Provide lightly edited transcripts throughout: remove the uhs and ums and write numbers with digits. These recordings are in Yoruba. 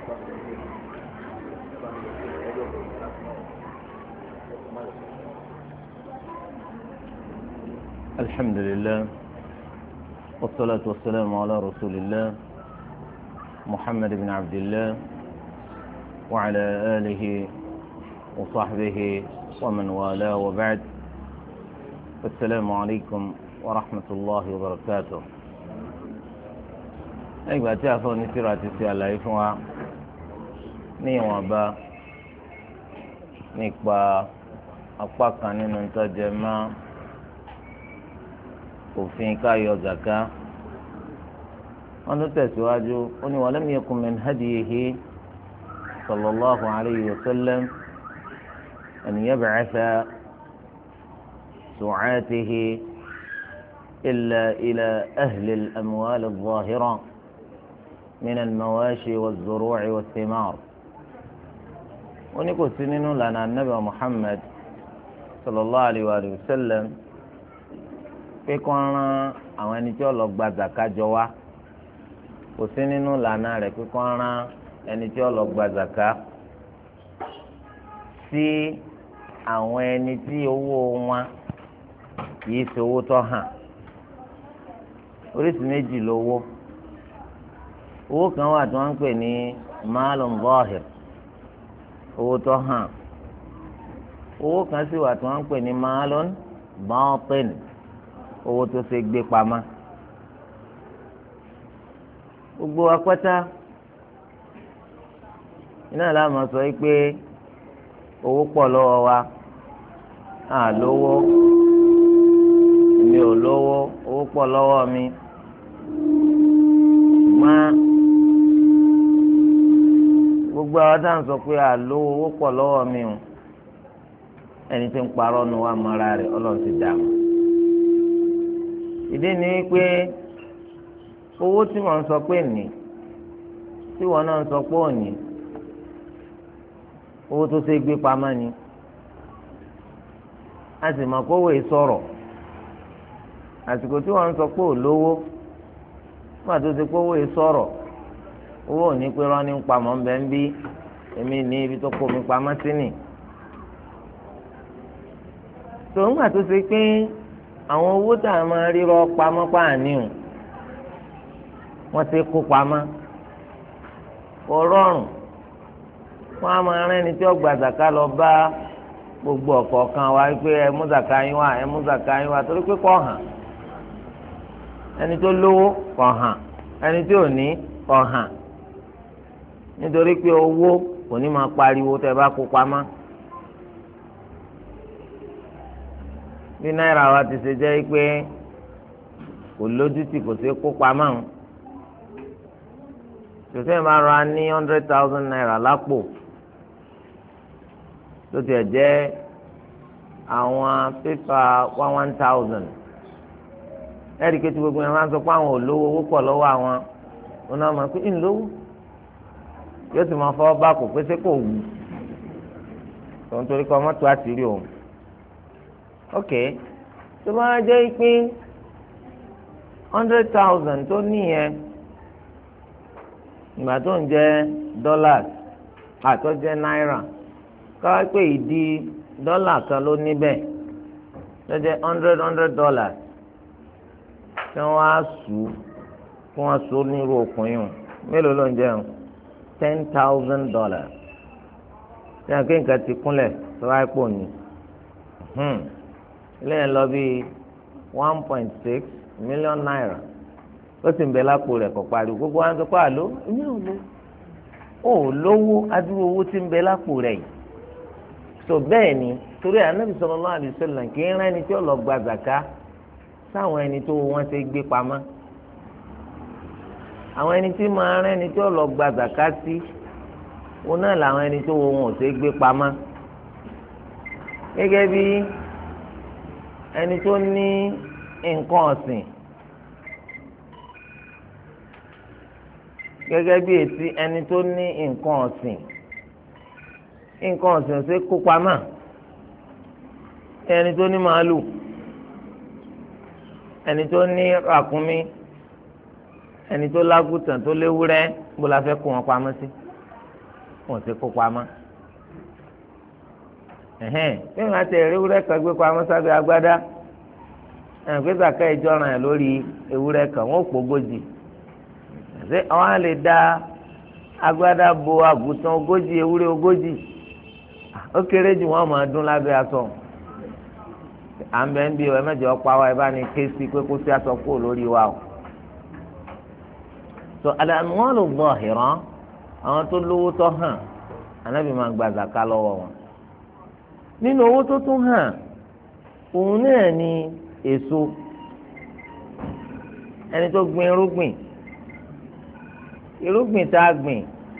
الحمد لله والصلاة والسلام على رسول الله محمد بن عبد الله وعلى آله وصحبه ومن والاه وبعد. السلام عليكم ورحمة الله وبركاته. أيها الأخوة نسيرة السيالة إفوا نيوابا نكبا أقبقا ننتجمع òfin ká yọ zaka wọn tún tẹ̀síwájú ó ní walam yakun min hadiyihi sallallahu alayhi wa sallam an yab'atha su'atihi illa ila ahli al-amwal adh-dhahira min al-mawashi waz-zuru'i wath-thimar. ó ní kò sí nínú lànà Ànábì Muhammad sallallahu alayhi wa sallam pé kó rán àwọn ẹni tí ó lọ gba zaka jọ wá, kò sí nínú lànà rẹ̀ pé kó rán ẹni tí ó lọ gba zaka sí àwọn ẹni tí owó wọn kìí ṣe owó tó hàn. oríṣi méjì lówó. owó kan wà tí wọ́n ń pè ní malun zahir, owó tó hàn. owó kan sì wà tí wọ́n ń pè ní malun batin, owó tó ṣe gbé pamọ́. gbogbo apẹta iná láàmú sọ pé owó pọ̀ lọ́wọ́ wa, à lówó, mi ò lówó, owó pọ̀ lọ́wọ́ mi. gbogbo àwọn tá à ń sọ pé à lówó, owó pọ̀ lọ́wọ́ mi o, ẹni tí ń parọ́ nu wa mọ́ra rẹ̀ Ọlọ́run ti dà mọ́. ìdí ni pé owó tí wọ́n ń sọ pé ní, tí wọ́n náà ń sọ pé òní, owó tó ṣe gbé pamọ́ ni. a sì mọ̀ pé owó yìí sọ̀rọ̀. àsìkò tí wọ́n ń sọ pé òlówó, nígbà tó ṣe pé owó yìí sọ̀rọ̀, owó òní pé rán ní ń pamọ́ ń bẹ ń bí, èmi ní ibi tó kó mi pamọ́ sí nì. tòun gbà tó ṣe pé àwọn owó tá a máa rírọ pamọ́ pààníù wọ́n ti kó pamọ́, kò rọrùn wọ́n á máa rán ẹni tí ó gba zaka lọ bá gbogbo ọ̀kọ̀ọ̀kan wa pé ẹ mú zaka yín wá, ẹ mú zaka yín wá, torí pé kò hàn. ẹni tó lówó kò hàn, ẹni tí ò ní kò hàn, nítorí pé owó kò ní máa pariwo tẹ́ bá kó pamọ́. bí náírà wa ti ṣe jẹ́ pé kò lójútì, kò sí kó pamọ́ o. tòṣẹ́ máa ra ní 100,000 naira lápò, tó tiẹ̀ jẹ́ àwọn pépà 1,000. ẹ̀rí kejì gbogbo yẹn máa ń sọ pé àwọn olówó, owó pọ̀ lọ́wọ́ àwọn. wọn náà máa pé ń lówó, yóò sì máa fọwọ́ bá kò pé ṣé kò wù tó ń torí kọ́ mọ́tò àtìrí òun. ok, tó bá jẹ́ pé 100,000 tó níyẹn ìgbà tó ń jẹ́ dollars àtọ́ jẹ́ náírà, káwá pé ìdí dọ́là kan ló níbẹ̀ tó jẹ́ $100 tí wọ́n á sùn kí wọ́n so nírú okùn yìí, mélòó ló ń jẹun? $10,000. tí wọ́n ké nǹkan ti kúnlẹ̀ tó wáyé pò ní. ilé yẹn lọ bí 1.6 million naira, ó sì ń bẹ lápò rẹ̀ kọ́ pariwo. gbogbo wa ń sọ pé àló èmi ò lò ó lówó adúrú owó tí ń bẹ lápò rẹ̀ yìí. so bẹ́ẹ̀ ni torí Ànábì sallallahu alaihi wasallam kì í rán ẹni tí ó lọ gba zaka sáwọn ẹni tó wọ́n ṣe gbé pamọ́. àwọn ẹni tí máa rán ẹni tí ó lọ gba zaka sí wọn náà làwọn ẹni tó wọn ò ṣe gbé pamọ́. gẹ́gẹ́ bí ẹni tó ní nǹkan ọ̀sìn, gẹ́gẹ́ bí etí ẹni tó ní nǹkan ọ̀sìn ṣe kó pamọ́. ẹni tó ní màálù, ẹni tó ní ràkúnmí, ẹni tó lágùtàn tó léwúrẹ́, bó la fẹ́ kó wọn pamọ́ sí? wọ́n ti kó pamọ́ bí wọ́n ti rí ewúrẹ́ kan gbé pamọ́ sábẹ́ agbádá gbé zaka ìjọra yẹn lórí ewúrẹ́ kan wọ́n pò ogójì ṣé àwọn á lè da agbádá bo àgùntàn ogójì ewúrẹ́ ogójì ó kéré jù wọ́n máa dún lábẹ́ aṣọ à ń bẹ ń bí ẹ mẹ́jọ pa wá ẹ bá ní ké sí pé kó sí aṣọ kúrò lórí wa o. so al-amwalu zahira àwọn tó lówó tó hàn Ànábì máa gba zaka lọ́wọ́ wọn. nínú owó tó tún hàn òun náà ni èso ẹni tó gbin irúgbìn tá a gbìn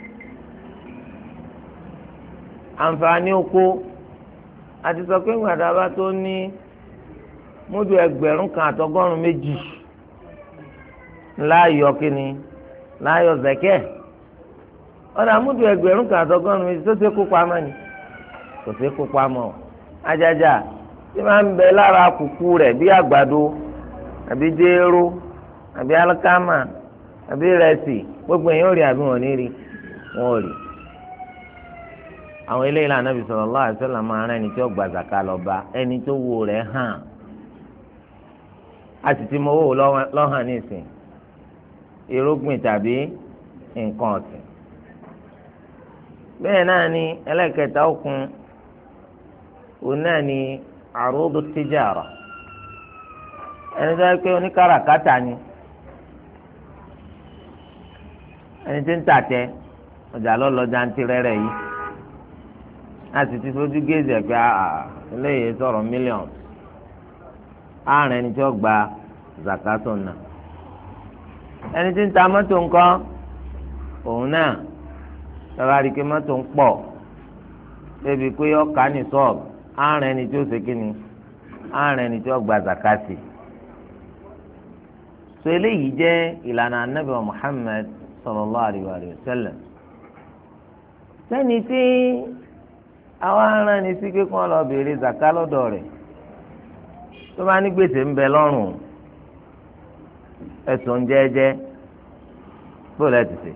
àǹfààní oko àti sọ pé gbàdá bá tó ní múdù 1,200 láàyò kínní láàyò zẹkẹ ọ̀dà múdù 1,200 tó ṣe kó pamọ́ ni kò ṣe kó pamọ́ ajájà tí máa ń bẹ lára kùkù rẹ̀ bí àgbàdo àbí jéró àbí alikama àbí rẹsì gbogbo èèyàn ò rí àbí wọn ò ní rí wọn ò rí àwọn eléyìí la Ànábì sallallahu alaihi wasallam máa rán ẹni tí ó gba zaka lọ bá ẹni tó wo rẹ̀ hàn a sì ti mọ owó lọ́hàn nísìn irúgbìn tàbí nǹkan ọ̀sìn bẹ́ẹ̀ náà ni ẹlẹ́kẹta òkun òun náà ni àròdù tìjára ẹni tó yẹ pé oníkàràkátà ni ẹni tí ń tàtẹ ọjà lọ́lọ́jà ń tirẹ́rẹ́ yìí a sì ti fojú géèzì ẹ̀ pé eléyìí sọ̀rọ̀ mílíọ̀nù ààrùn ẹni tí ó gba zakato náà ẹni tí ń ta mọ́tò ńkọ́ òun náà tọ́ba rí i pé mọ́tò ń pọ̀ débi pé ọkà ní sọ́ọ̀bù ààrùn ẹni tí ó ṣe kíni ààrùn ẹni tí ó gba zakati so eléyìí jẹ́ ìlànà anabi Muhammad sallallahu alaihi wa sallam sẹ́ni tí àwọn aràn ní sí kékeré lọ béèrè zaka lọ́dọ̀ rẹ̀ tó bá ní gbèsè ń bẹ lọ́rùn ẹ̀sùn jẹ́jẹ́ bó lẹ́ ti sè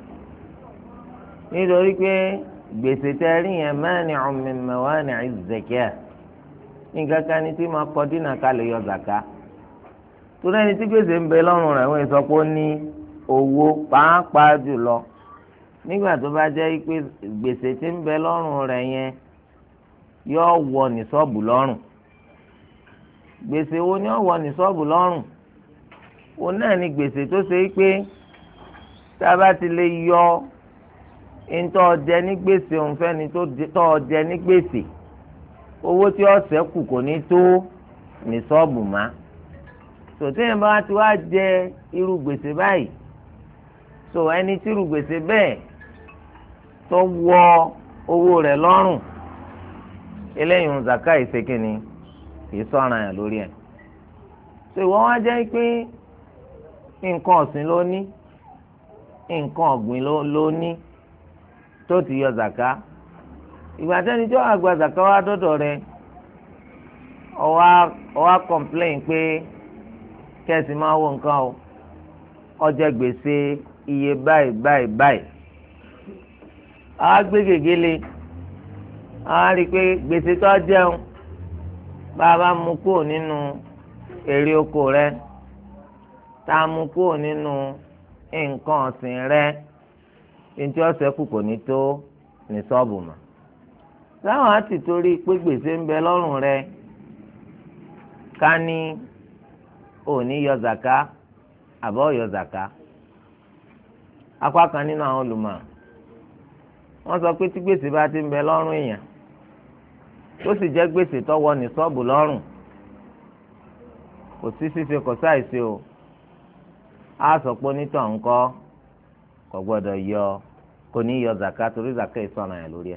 nítorí pé gbèsè tẹ́ rí yẹn mani'un min mawani'i zakat nǹkan kan ní tí máa kọ́ dínà ká lè yọ zaka tó lẹ́ni tí gbèsè ń bẹ lọ́rùn rẹ̀ wọ́n sọ pé ó ní owó pàápàá jùlọ nígbà tó bá jẹ́ pé gbèsè tí ń bẹ lọ́rùn rẹ̀ yẹn yóò wọ ní sọ́ọ̀bù lọ́rùn gbèsè wo ni ó wọ ní sọ́ọ̀bù lọ́rùn òun náà ni gbèsè tó ṣe pé tá a bá ti lè yọ ntọ́ jẹ ní gbèsè òun fẹ́ni tó jẹ ní gbèsè owó tí ó ṣẹ́kù kò ní tó ní sọ́ọ̀bù má sòtẹ́yìn bá ti wá jẹ irú gbèsè báyìí so ẹni tí irú gbèsè bẹ́ẹ̀ tó wọ owó rẹ̀ lọ́rùn eléyìí zaka ìsekínni kìí sọ̀ràn yẹn lórí ẹ̀ so ìwọ wá jẹ́ pé nǹkan ọ̀sìn ló ní nǹkan ọ̀gbìn ló ní tó ti yọ zaka ìgbà tẹ́ni tí wàá gba zaka wá dọ́dọ̀ rẹ̀ ọwá complain pé kẹ́sì máa wo nǹkan o ọjà gbèsè iye báyìí a gbé gègéle a rí i pé gbèsè tó jẹun bá a bá mú kúrò nínú èrè oko rẹ tá a mú kúrò nínú nǹkan ọ̀sìn rẹ ntí ọ̀sẹ̀ kù kò ní tó ní sọ́ọ̀bù mọ́ láwọn á ti torí pé gbèsè ń bẹ lọ́rùn rẹ ká ní òní yọ zaka àbọ̀ yọ zaka apá kan nínú àwọn olùmọ̀ wọ́n sọ pé tí gbèsè bá ti ń bẹ lọ́rùn èèyàn tó sì jẹ́ gbèsè tó wọ ní sọ́ọ̀bù lọ́rùn kò sí ṣíṣe kò sáìsí o á sọ pé onítọ̀ ńkọ́ kò gbọ́dọ̀ yọ kò ní yọ zaka torí zaka ìsọ̀nà yẹn lórí ẹ̀.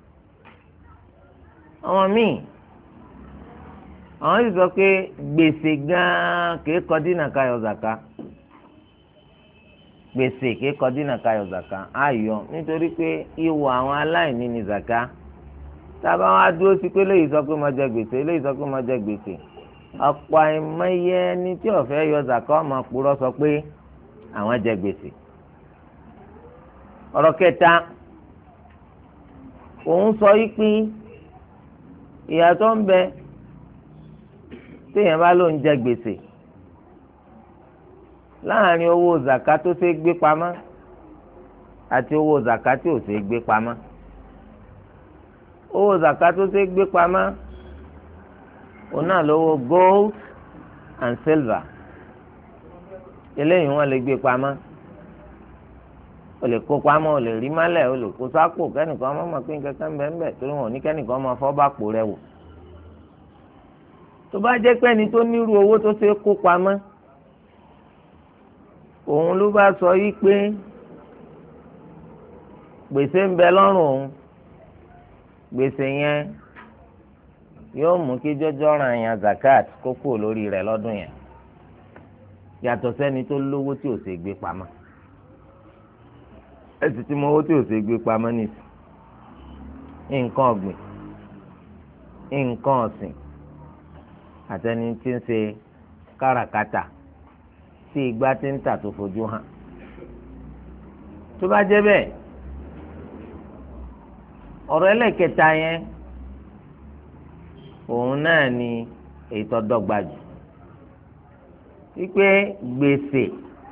àwọn míì àwọn sì sọ pé gbèsè gan-an kìí kọ dínà ká yọ zaka gbèsè kìí kọ dínà ká yọ zaka á yọ nítorí pé ìwọ àwọn aláìní ni zaka tábà wọn á dúró sí pé léyìí sọ pé mo jẹ gbèsè léyìí sọ pé mo jẹ gbèsè ọ̀pọ̀ àìmọye ẹni tí ó fẹ́ yọ zaka ọmọ purọ́ sọ pé àwọn jẹ gbèsè. ọ̀rọ̀ kẹta òun sọ yìí pé ìyàtọ̀ ń bẹ téèyàn bá ló ń jẹ gbèsè láàrin owó zaka tó ṣe gbé pamọ́ àti owó zaka tí ò ṣe gbé pamọ́. owó zaka tó ṣe gbé pamọ́ òun náà lówó gold and silver eléyìí wọ́n lè gbé pamọ́ o lè kó pamọ́ o lè rí mọ́lẹ̀ o lè kó sápò kẹ́nìkan ọmọ máa pín kankan bẹ́ẹ̀ torí wọn ò ní kẹ́nìkan máa fọ́ bá pò rẹ̀ wò. tó bá jẹ́ pé ẹni tó nírú owó tó ṣe kó pamọ́ òun ló bá sọ yí pé gbèsè ń bẹ lọ́rùn òun gbèsè yẹn yóò mú kí jọjọ ràn yàn zakat kó kúrò lórí rẹ̀ lọ́dún yẹn yàtọ̀ sẹ́ni tó lówó tí ò ṣe gbé pamọ́ ẹ sì ti mọ owó tí ò ṣe gbé pamọ́ nìsí nǹkan ọ̀gbìn nǹkan ọ̀sìn àtẹni tí ń ṣe káràkátà tí igbá tí ń tà tó fojú hàn tó bá jẹ́ bẹ́ẹ̀ ọ̀rọ̀ ẹlẹ́kẹta yẹn òun náà ni èyí tó dọ́gba jù wípé gbèsè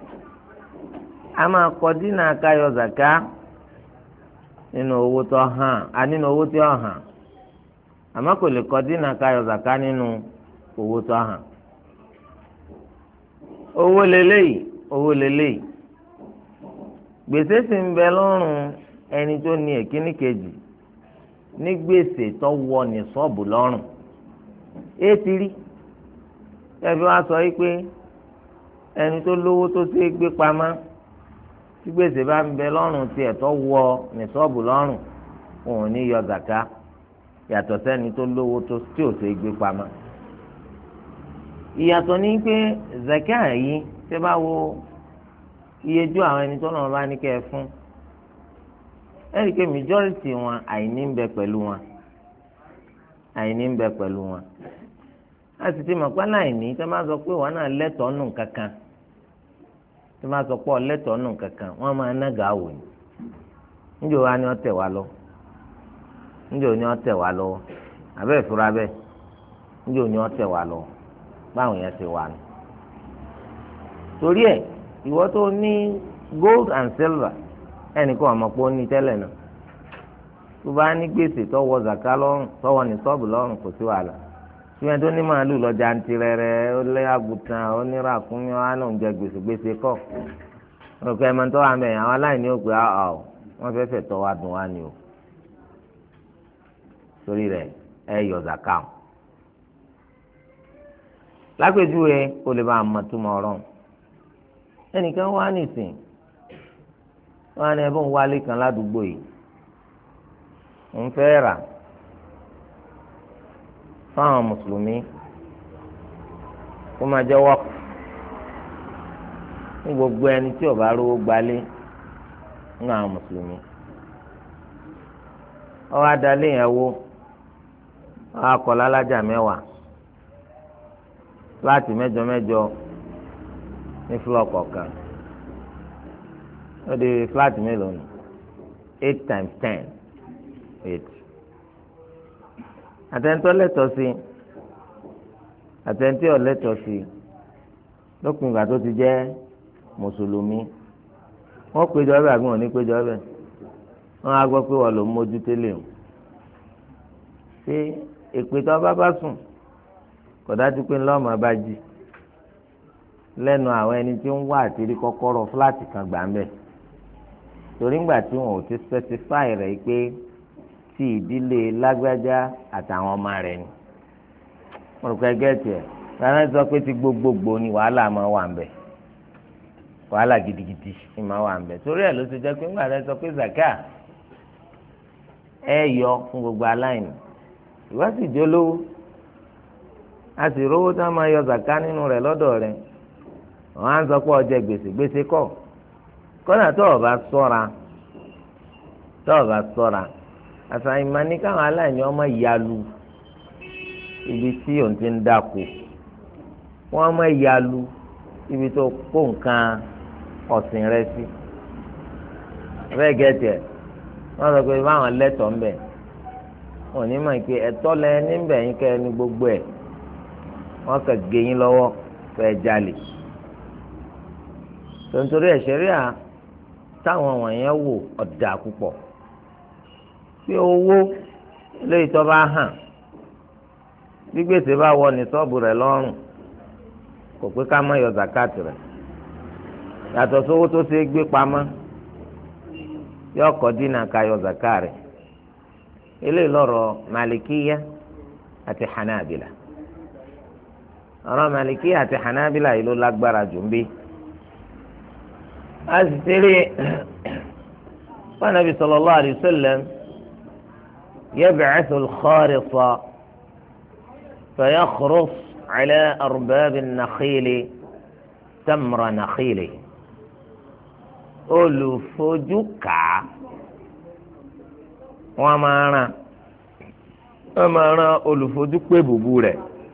a máa kọ dínà káyọ zaka nínú owó tó hàn nínú owó tó hàn àmọ́ kò lè kọ dínà káyọ zaka nínú owó tó hàn owó lélẹ́yìí gbèsè sì ń bẹ lọ́rùn ẹni tó ní èkíní kejì ní gbèsè tó wọ ní sọ́ọ̀bù lọ́rùn ètí rí ẹbí wa sọ yìí pé ẹni tó lówó tó ṣe é gbé pamọ́ tí gbèsè bá ń bẹ lọ́rùn tiẹ̀ tó wọ ní sọ́ọ̀bù lọ́rùn òun ò ní yọ zaka yàtọ̀ sẹ́ni tó lówó tí ò ṣe é gbé pamọ́. ìyàtọ̀ ní pé zaka yìí tẹ́ bá wo iyejú àwọn ẹni tó náà bá ní kẹ́ ẹ fún ẹ̀rí pé majority wọn àìní ń bẹ pẹ̀lú wọn a sì ti mọ̀ pé láìní tẹ́ máa sọ pé wọn náà lẹ́tọ̀ọ́ nù kankan tẹ́ máa sọ pé ọ lẹ́tọ̀ọ́ nù kankan wọ́n máa nága wò ní níjọ́ wa ni wọ́n tẹ̀ wá lọ níjọ́ ni wọ́n tẹ̀ wá lọ abẹ́ ìfura bẹ́ẹ̀ níjọ́ ni wọ́n tẹ̀ wá lọ báwọn yẹn ti wà ní. torí ẹ̀ ìwọ tó ní gold and silver ẹnìkan ọmọ pé ó ní tẹ́lẹ̀ náà tó bá ní gbèsè tọwọ́ zaka lọ́rùn tọwọ́ ní sọ́ọ̀bù lọ́rùn kò sí wàhálà tíwọ́n tó ní màálù lọ́jà ń tirẹ̀rẹ̀ ó lé àgùntàn ó ní ràkúnmí ó hánà oúnjẹ gbèsè kọ́ òkè ẹ̀mọ́ tó wà mẹ́yìn àwọn aláìní òpè àá wọ́n fẹ́ fẹ́ tọ́ wa dùn wá ni o torí rẹ̀ ẹ yọ zaka o lápèjúwe kó lè bá a mọ̀ tó mọ̀ ọ̀rọ̀ ẹnìkan wá nìsín wọn á ní ẹbí òun wálé kan ládùúgbò yìí òun fẹ́ rà fáwọn mùsùlùmí kó máa jẹ́ wọ́pù ní gbogbo ẹni tí ó bá rówó gbalé ní àwọn mùsùlùmí ọwọ́ adalé yẹn wó ọwọ́ akọ̀lá alájà mẹ́wàá fúláàtì mẹ́jọ ní fúlọ̀ kọ̀ọ̀kan ó di fúláàtì mélòó nù 8 times 10 8 àtẹnitọ́ lẹ́tọ̀ọ́ sí àtẹnitọ́ lẹ́tọ̀ọ́ sí lópin ìgbà tó ti jẹ́ mùsùlùmí wọ́n péjọ ẹbẹ̀ àbí wọ́n ní péjọ ẹbẹ̀ wọ́n á gbọ́ pé wọ́n ló ń mójú tẹ́lẹ̀ o ṣé èpè tó bá sùn kò dájú pé ńlọ́mọ bá jí lẹ́nu àwọn ẹni tí ń wá àti rí kọ́kọ́rọ́ fúláàtì kan gbà ń bẹ̀ torí ńgbà tí wọn ò ti specify rẹ̀ pé tí ìdílé lágbájá àtàwọn ọmọ rẹ̀ ni wọn rò pé gẹ́ẹ̀tì ẹ̀ rárá sọ pé ti gbogbogbò ni wàhálà máa wà ń bẹ̀ wàhálà gidigidi ni máa wà ń bẹ̀ torí ẹ̀ ló ti jẹ́ pé ńgbà rẹ̀ sọ pé zaka ẹ yọ fún gbogbo aláìní ìwá sì jẹ́ olówó a sì rówó tí wọ́n máa yọ zaka nínú rẹ̀ lọ́dọ̀ rẹ̀ wọ́n á ń sọ pé ó jẹ gbèsè kọ́ kọ́nà tó o bá ṣọ́ra àṣàyàn máa ní káwọn aláìní ọmọ ìyàlú ibi tí òun ti ń dáko wọ́n mọ ìyàlú ibi tó kó nǹkan ọ̀sìn rẹ sí bẹ́ẹ̀ gẹ́tì ẹ̀ wọ́n sọ pé báwọn lẹ́tọ̀ọ́ ń bẹ̀ wọn ò ní mọ̀ pé ẹ̀tọ́ lẹ níbẹ̀ yín kẹ́ ní gbogbo ẹ̀ wọ́n kàn gé yín lọ́wọ́ fẹ́ jalè tontorí ẹ̀ṣẹ̀ríà táwọn wọ̀nyẹn wò ọ̀dà púpọ̀ pé owó léyìí tó bá hàn bí gbèsè bá wọ ní sọ́ọ̀bù rẹ̀ lọ́rùn kò pé ká má yọ zakati rẹ̀ yàtọ̀ sówó tó ṣe gbé pamọ́ yóò kọ́ dínà ká yọ zakati rẹ̀ eléyìí lọ́rọ̀ malikiya àti hanabila ọ̀rọ̀ malikiya àti hanabila yìí ló lágbára jù ń bí a sì tẹ́lẹ̀ wọn nàbí sallallahu alayhi wa sallam yab'athu al-kharisa fayakhruss ala arbab an-nakhil tamra nakhil olùfojúkà wọn máa rán olùfojúpé bùbú rẹ̀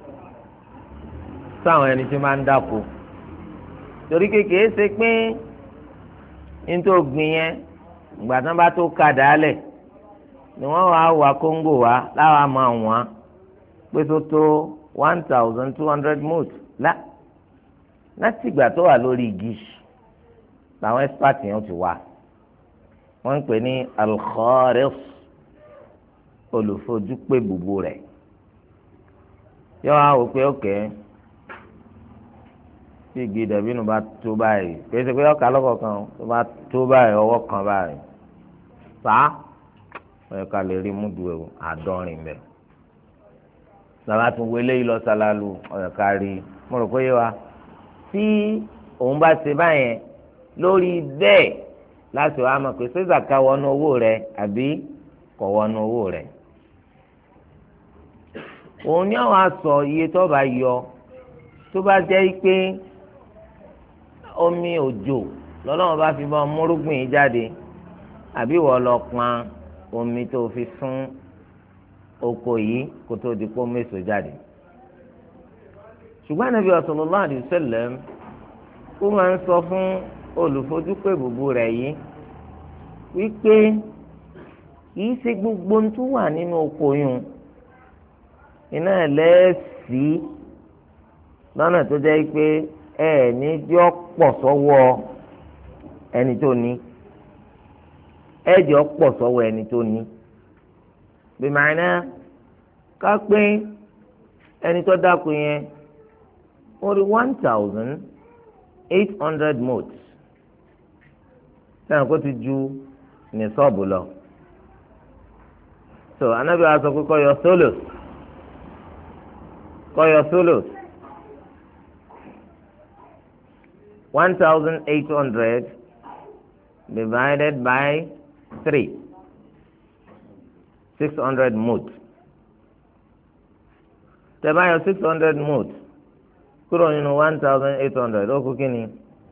sáwọn ẹni tí máa ń dáko torí kékeré ṣe pé nítorí ògbìn yẹn ìgbà tí wọn bá tó ka dálẹ̀ ni wọn wá wá kóńgò wá láwa máa wọ́n pé tó tó 1,200 mut láti ìgbà tó wà lórí igi làwọn expert yẹn ti wá wọn ń pè ní al-kharis olùfojúpé bùbú rẹ̀ yọ wá wò pé ókè tí igi dàbínù bá tó báyìí kì í ṣe pé ọkà lọ́kọ̀ọ̀kan tó bá tó báyìí ọwọ́ kan báyìí fà á ọ̀yọ́ ká lè rí múdu àádọ́rin bẹ́ẹ̀ làwọn àtúnwò eléyìí lọ sálálù ọ̀yọ́ ká rí mo rò pé yé wa tí òun bá ṣe báyẹn lórí bẹ́ẹ̀ láti wàá mọ̀ pé ṣé zaka wọnú owó rẹ̀ àbí kò wọnú owó rẹ̀ òun ni àwọn aṣọ iye tó bá yọ tó bá jẹ́ pé omi òjò lọ́lọ́run bá fi bọ́ múrúgbìn yìí jáde àbí wọ́n lọ pọn omi tó fi fún oko yìí kó tó di pé méso jáde ṣùgbọ́n Ànábì sallallahu alaihi wasallam ó máa ń sọ fún olùfojúpé bùbú rẹ̀ yìí wípé kìí ṣe gbogbo ń tún wà nínú oko yùn iná ẹlẹ́sì lọ́nà tó jẹ́ pé ní jọ́ pọ̀ sọ́wọ́ ẹni tó ní jọ́ pọ̀ sọ́wọ́ ẹni tó ní bí màánà ká pé ẹni tó dákú yẹn ó rí 1,800 mot sẹ́yìn kó ti ju ní sọ́ọ̀bù lọ so Ànábì wa sọ pé kó yọ solos 1,800 divided by 3 600 mut tẹ́ bá yọ 600 mut kúrò nínú 1,800 ó kú kí ni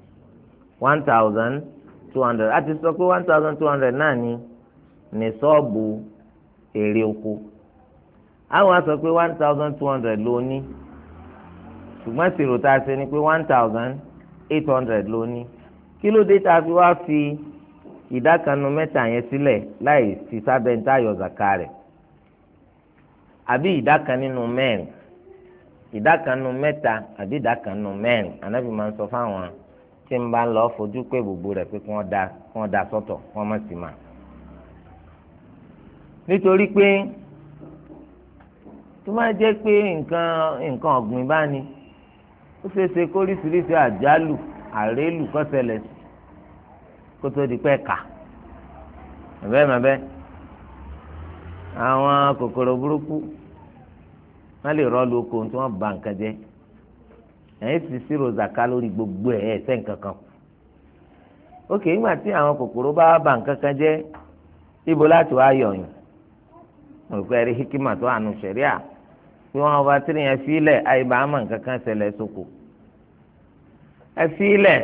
1,200 a ti sọ pé 1,200 náà ní sọ́ọ̀bù èrè oko àwọn sọ pé 1,200 ló ní ṣùgbọ́n ìṣirò tá a ṣe ni pé 1,800 ló ní kí ló dé tá a fi wá fi ìdákanu mẹ́ta yẹn sílẹ̀ láì fi sábẹ́ ní táyọ̀ zaka rẹ̀ àbí ìdákan nínú mẹ́rin ìdákanu mẹ́ta àbí ìdákanu mẹ́rin ànábì máa ń sọ fáwọn tí ń bá ń lọ fojú pé gbogbo rẹ̀ pé kí wọ́n da sọ́tọ̀ wọ́n má sì máa nítorí pé tó máa jẹ́ pé nǹkan ọ̀gbìn bá ní ó ṣeé ṣe kó oríṣiríṣi àjálù àrélù kó ṣẹlẹ̀ kó tó di pẹ́ kà mẹ́bẹ́ àwọn kòkòrò burúkú wọ́n lè rọ́ọ̀lù oko tí wọ́n bà nǹkan jẹ́ ẹ̀yìn sì ṣírò zaka lórí gbogbo ẹ̀sẹ̀ nǹkan kan ókè nígbà tí àwọn kòkòrò bá bà nǹkan kan jẹ́ ibo láti wá yọ̀yìn olùkọ́ ẹ̀rí hikima tó àánú sẹ̀ríà tí wọ́n bá tí yẹn fílẹ̀ àyíbá àmọ́ nǹkan kan ṣẹlẹ̀ sóko ẹ fílẹ̀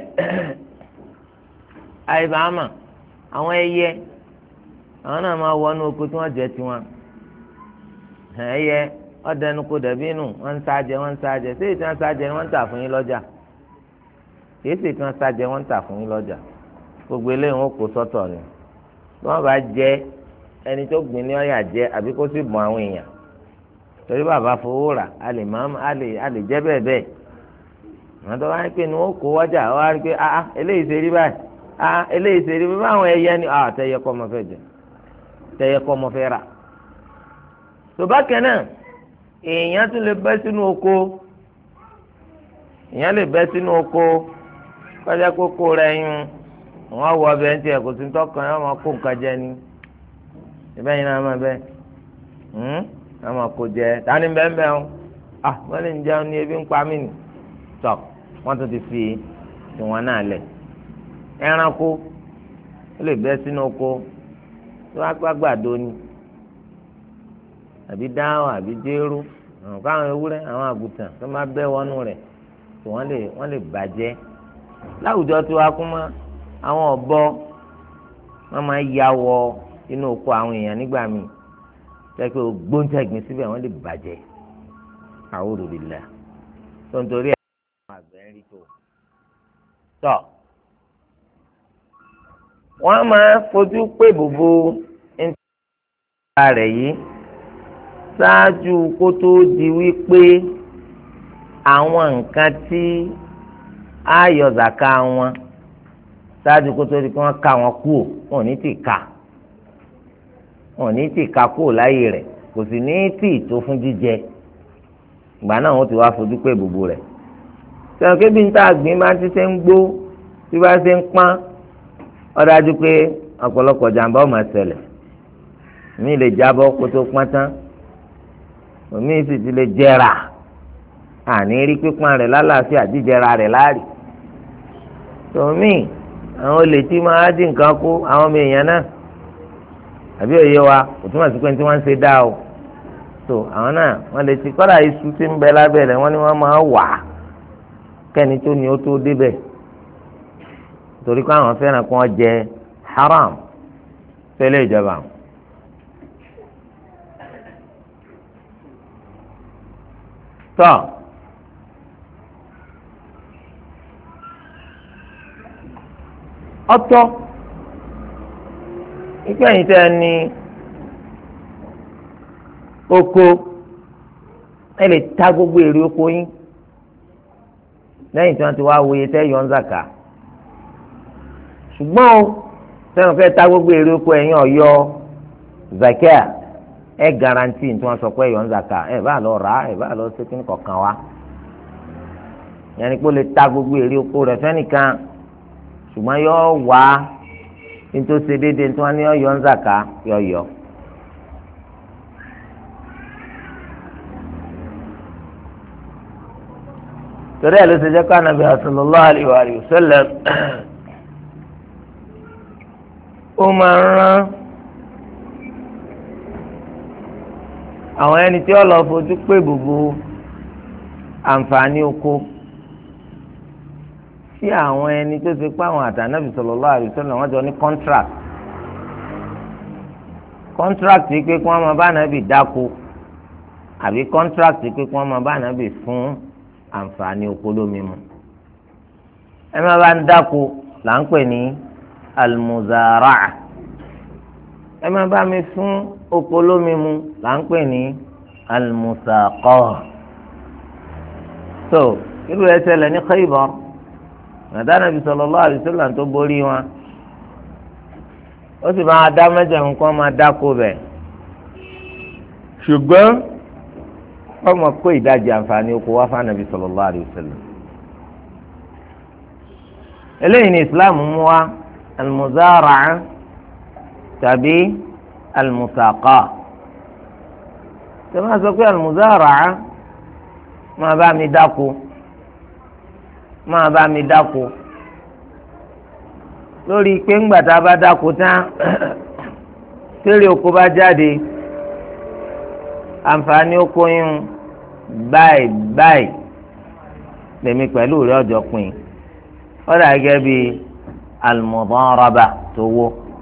àyíbá àmọ́ àwọn ẹyẹ àwọn náà máa wọnú oko tí wọ́n jẹ tiwọn ẹyẹ ọ̀dẹnukó dẹ̀bí nù wọ́n ń sáájẹ sí èyí tí wọ́n sáájẹ ni wọ́n ń tà fún yín lọ́jà èyí sì tí wọ́n sáájẹ wọ́n ń tà fún yín lọ́jà gbogbo eléyìí wọ́n kó sọ́tọ̀ ni tí wọ́n bá jẹ ẹni tó gbìn ní ọ̀yà jẹ àbí kó sì bùn àwọn èèyàn torí bàbá fowó rà a lè jẹ́ bẹ́ẹ̀ bẹ́ẹ̀ àwọn tó wá ń pè ní wọ́n kó wájà wọ́n á rí pé eléyìí ṣe rí báyìí eléyìí ṣe rí bí báwọn ẹyẹ ni tẹyẹ kọ́ ọmọ fẹ́ jẹ tẹyẹ kọ́ ọmọ fẹ́ rà tó bá kẹ́ náà èèyàn tún lè bẹ́ sínú oko èèyàn lè bẹ́ sínú oko kọjá kókó rẹ̀ yún wọ́n wọ ọbẹ̀ ń tiẹ̀ kò sí tọkàn yẹn wọ́n kó nǹkan jẹ ni ìbẹ́ yìí náà máa bẹ́ wọ́n máa kó jẹ tani bẹ́ẹ̀ bẹ́ẹ̀ o wọ́n lè ń jẹun ní ebi ń pa mí nì tọ́ wọ́n tún ti fi tiwọn náà lẹ̀ ẹranko ó lè bẹ́ sínú oko tó wá gbàgbàdo ni àbí dáhùn àbí jéró àwọn káwọn ewúrẹ́ àwọn àgùntàn tó máa bẹ́ wọnú rẹ̀ tó wọ́n lè bàjẹ́ láwùjọ tí wàá kún mọ́ àwọn ọ̀bọ wọ́n máa ya wọ inú oko àwọn èèyàn nígbà míì jẹ́ pé gbóńtẹ̀gbìn síbẹ̀ wọ́n lè bàjẹ́ a'udhu billah tó ń torí ẹ̀ àwọn àgbẹ̀ ń rí tó tọ́ wọ́n máa fojú pé bòbò ń ta rẹ̀ yìí ṣáájú kó tó di wípé àwọn nǹkan tí á yọ zàká wọn ṣáájú kó tó di kí wọ́n ká wọn kú wọn ò ní tì ká kú láyé rẹ̀ kò sì ní tì tó fún jíjẹ ìgbà náà wọ́n ti wá fojú pé bòbò rẹ̀ sọ̀rọ̀ kébí ń tá àgbín máa ti ṣe ń gbó tí bá ṣe ń pọ́n ó dájú pé ọ̀pọ̀lọpọ̀ jàǹbá ó máa ṣẹlẹ̀ mi lè jábọ́ kó tó pọ́n tán omi sì ti lè jẹrà àní rí pípọ́n rẹ̀ lálàáfíà jíjẹra rẹ̀ láàrì tòmí àwọn olè tí máa dín nǹkan kú àwọn ọmọ èèyàn náà àbí òye wa kò túmọ̀ sí pé tí wọ́n ń ṣe dá o tó àwọn náà wọ́n lè ti kọ́dà iṣu tí ń bẹ lábẹ́rẹ̀ wọ́n ní wọ́n máa wà á kẹ́ni tó ní ó tó débẹ̀ torí pé àwọn fẹ́ràn kí wọ́n jẹ haram fẹ́lẹ́ ìjọba. tọ́ ọ̀tọ̀ ìgbẹ̀yìn tẹ́ ní oko ẹ lè ta gbogbo èrè oko yín lẹ́yìn tí wọ́n ti wá wòye tẹ́ yọ ń zàkà ṣùgbọ́n o sẹ́wọ̀n fẹ́ ta gbogbo èrè oko ẹ̀yìn ọ̀yọ́ zakia ẹ garanti tí wọ́n sọ pé ẹ̀yọ̀ ń zàkà ẹ̀ bá lọ rà ẹ̀ bá lọ sékìní kọ̀ọ̀kan wa yẹn ni pé ó lè ta gbogbo èrè oko rẹ̀ fẹ́nìkan ṣùgbọ́n yọ wá nítorí ṣe déédéé tí wọ́n ní ọ̀yọ́ ń zàkà yọ̀yọ̀. torí ẹ̀ ló ṣe jẹ́ ká Ànábì sallallahu alaihi wa sallam ó máa ń rán àwọn ẹni tí ó lọ fojú pé gbogbo àǹfààní oko sí àwọn ẹni tó ti pa àwọn àtànábì sallallahu alaihi wasallam wọ́n jọ ní contract yìí pé kí wọ́n máa bá ànábì dáko àbí contract yìí pé kí wọ́n máa bá ànábì fún àǹfààní oko lómi mu ẹ máa bá ń dáko là ń pè ní almuzara'a ẹ máa bá mi fún oko lómi mu là ń pè ní almusaqa so irú ẹ ṣẹlẹ̀ ní Khaybar Ànábì sallallahu alaihi wasallam tó borí wọn ó sì máa dá mẹ́jọ nǹkan máa dáko bẹ̀ ṣùgbọ́n wọ́n mọ̀ kó ìdajì àǹfààní oko wá fún Ànábì sallallahu alaihi wasallam eléyìí ní Islam mú wa almuzara'a tàbí almusaqa tẹ́lẹ̀ sọ pé almuzara'a máa bá mi dáko lórí pé ńgbà tá a bá dáko tán tẹ́lẹ̀ oko bá jáde àǹfààní oko yún báyìí lèmi pẹ̀lú rẹ̀ ọjọ́ pin ó dà gẹ́gẹ́ bí almudaraba tó wó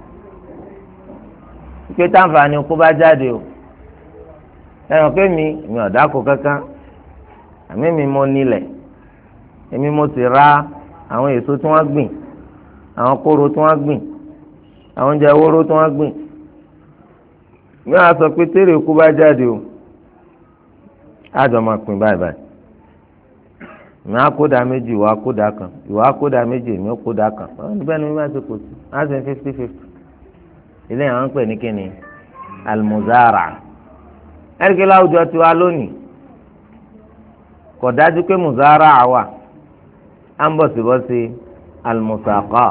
pé táǹfààní oko bá jáde o ẹ̀rọ pé mi ò dáko kankan àmì mi mo nílẹ̀ èmi mo sì ra àwọn èso tí wọ́n gbìn àwọn kóró tí wọ́n gbìn àwọn oúnjẹ wóró tí wọ́n gbìn mi á sọ pé tẹ́rẹ̀ kú bá jáde o àjọ máa pín báyìí báyìí mi á kódà méjì ìwọ á kódà kan ìwọ á kódà méjì èmi ó kódà kan níbẹ̀ ni mi bá ti kò sí á sì 50-50 ilé àwọn ń pè ní kíni almuzara ẹ̀ríkẹ́ láwùjọ tiwa lónìí kò dájú pé muzara wà á ń bọ̀sibọ́sí almusaqa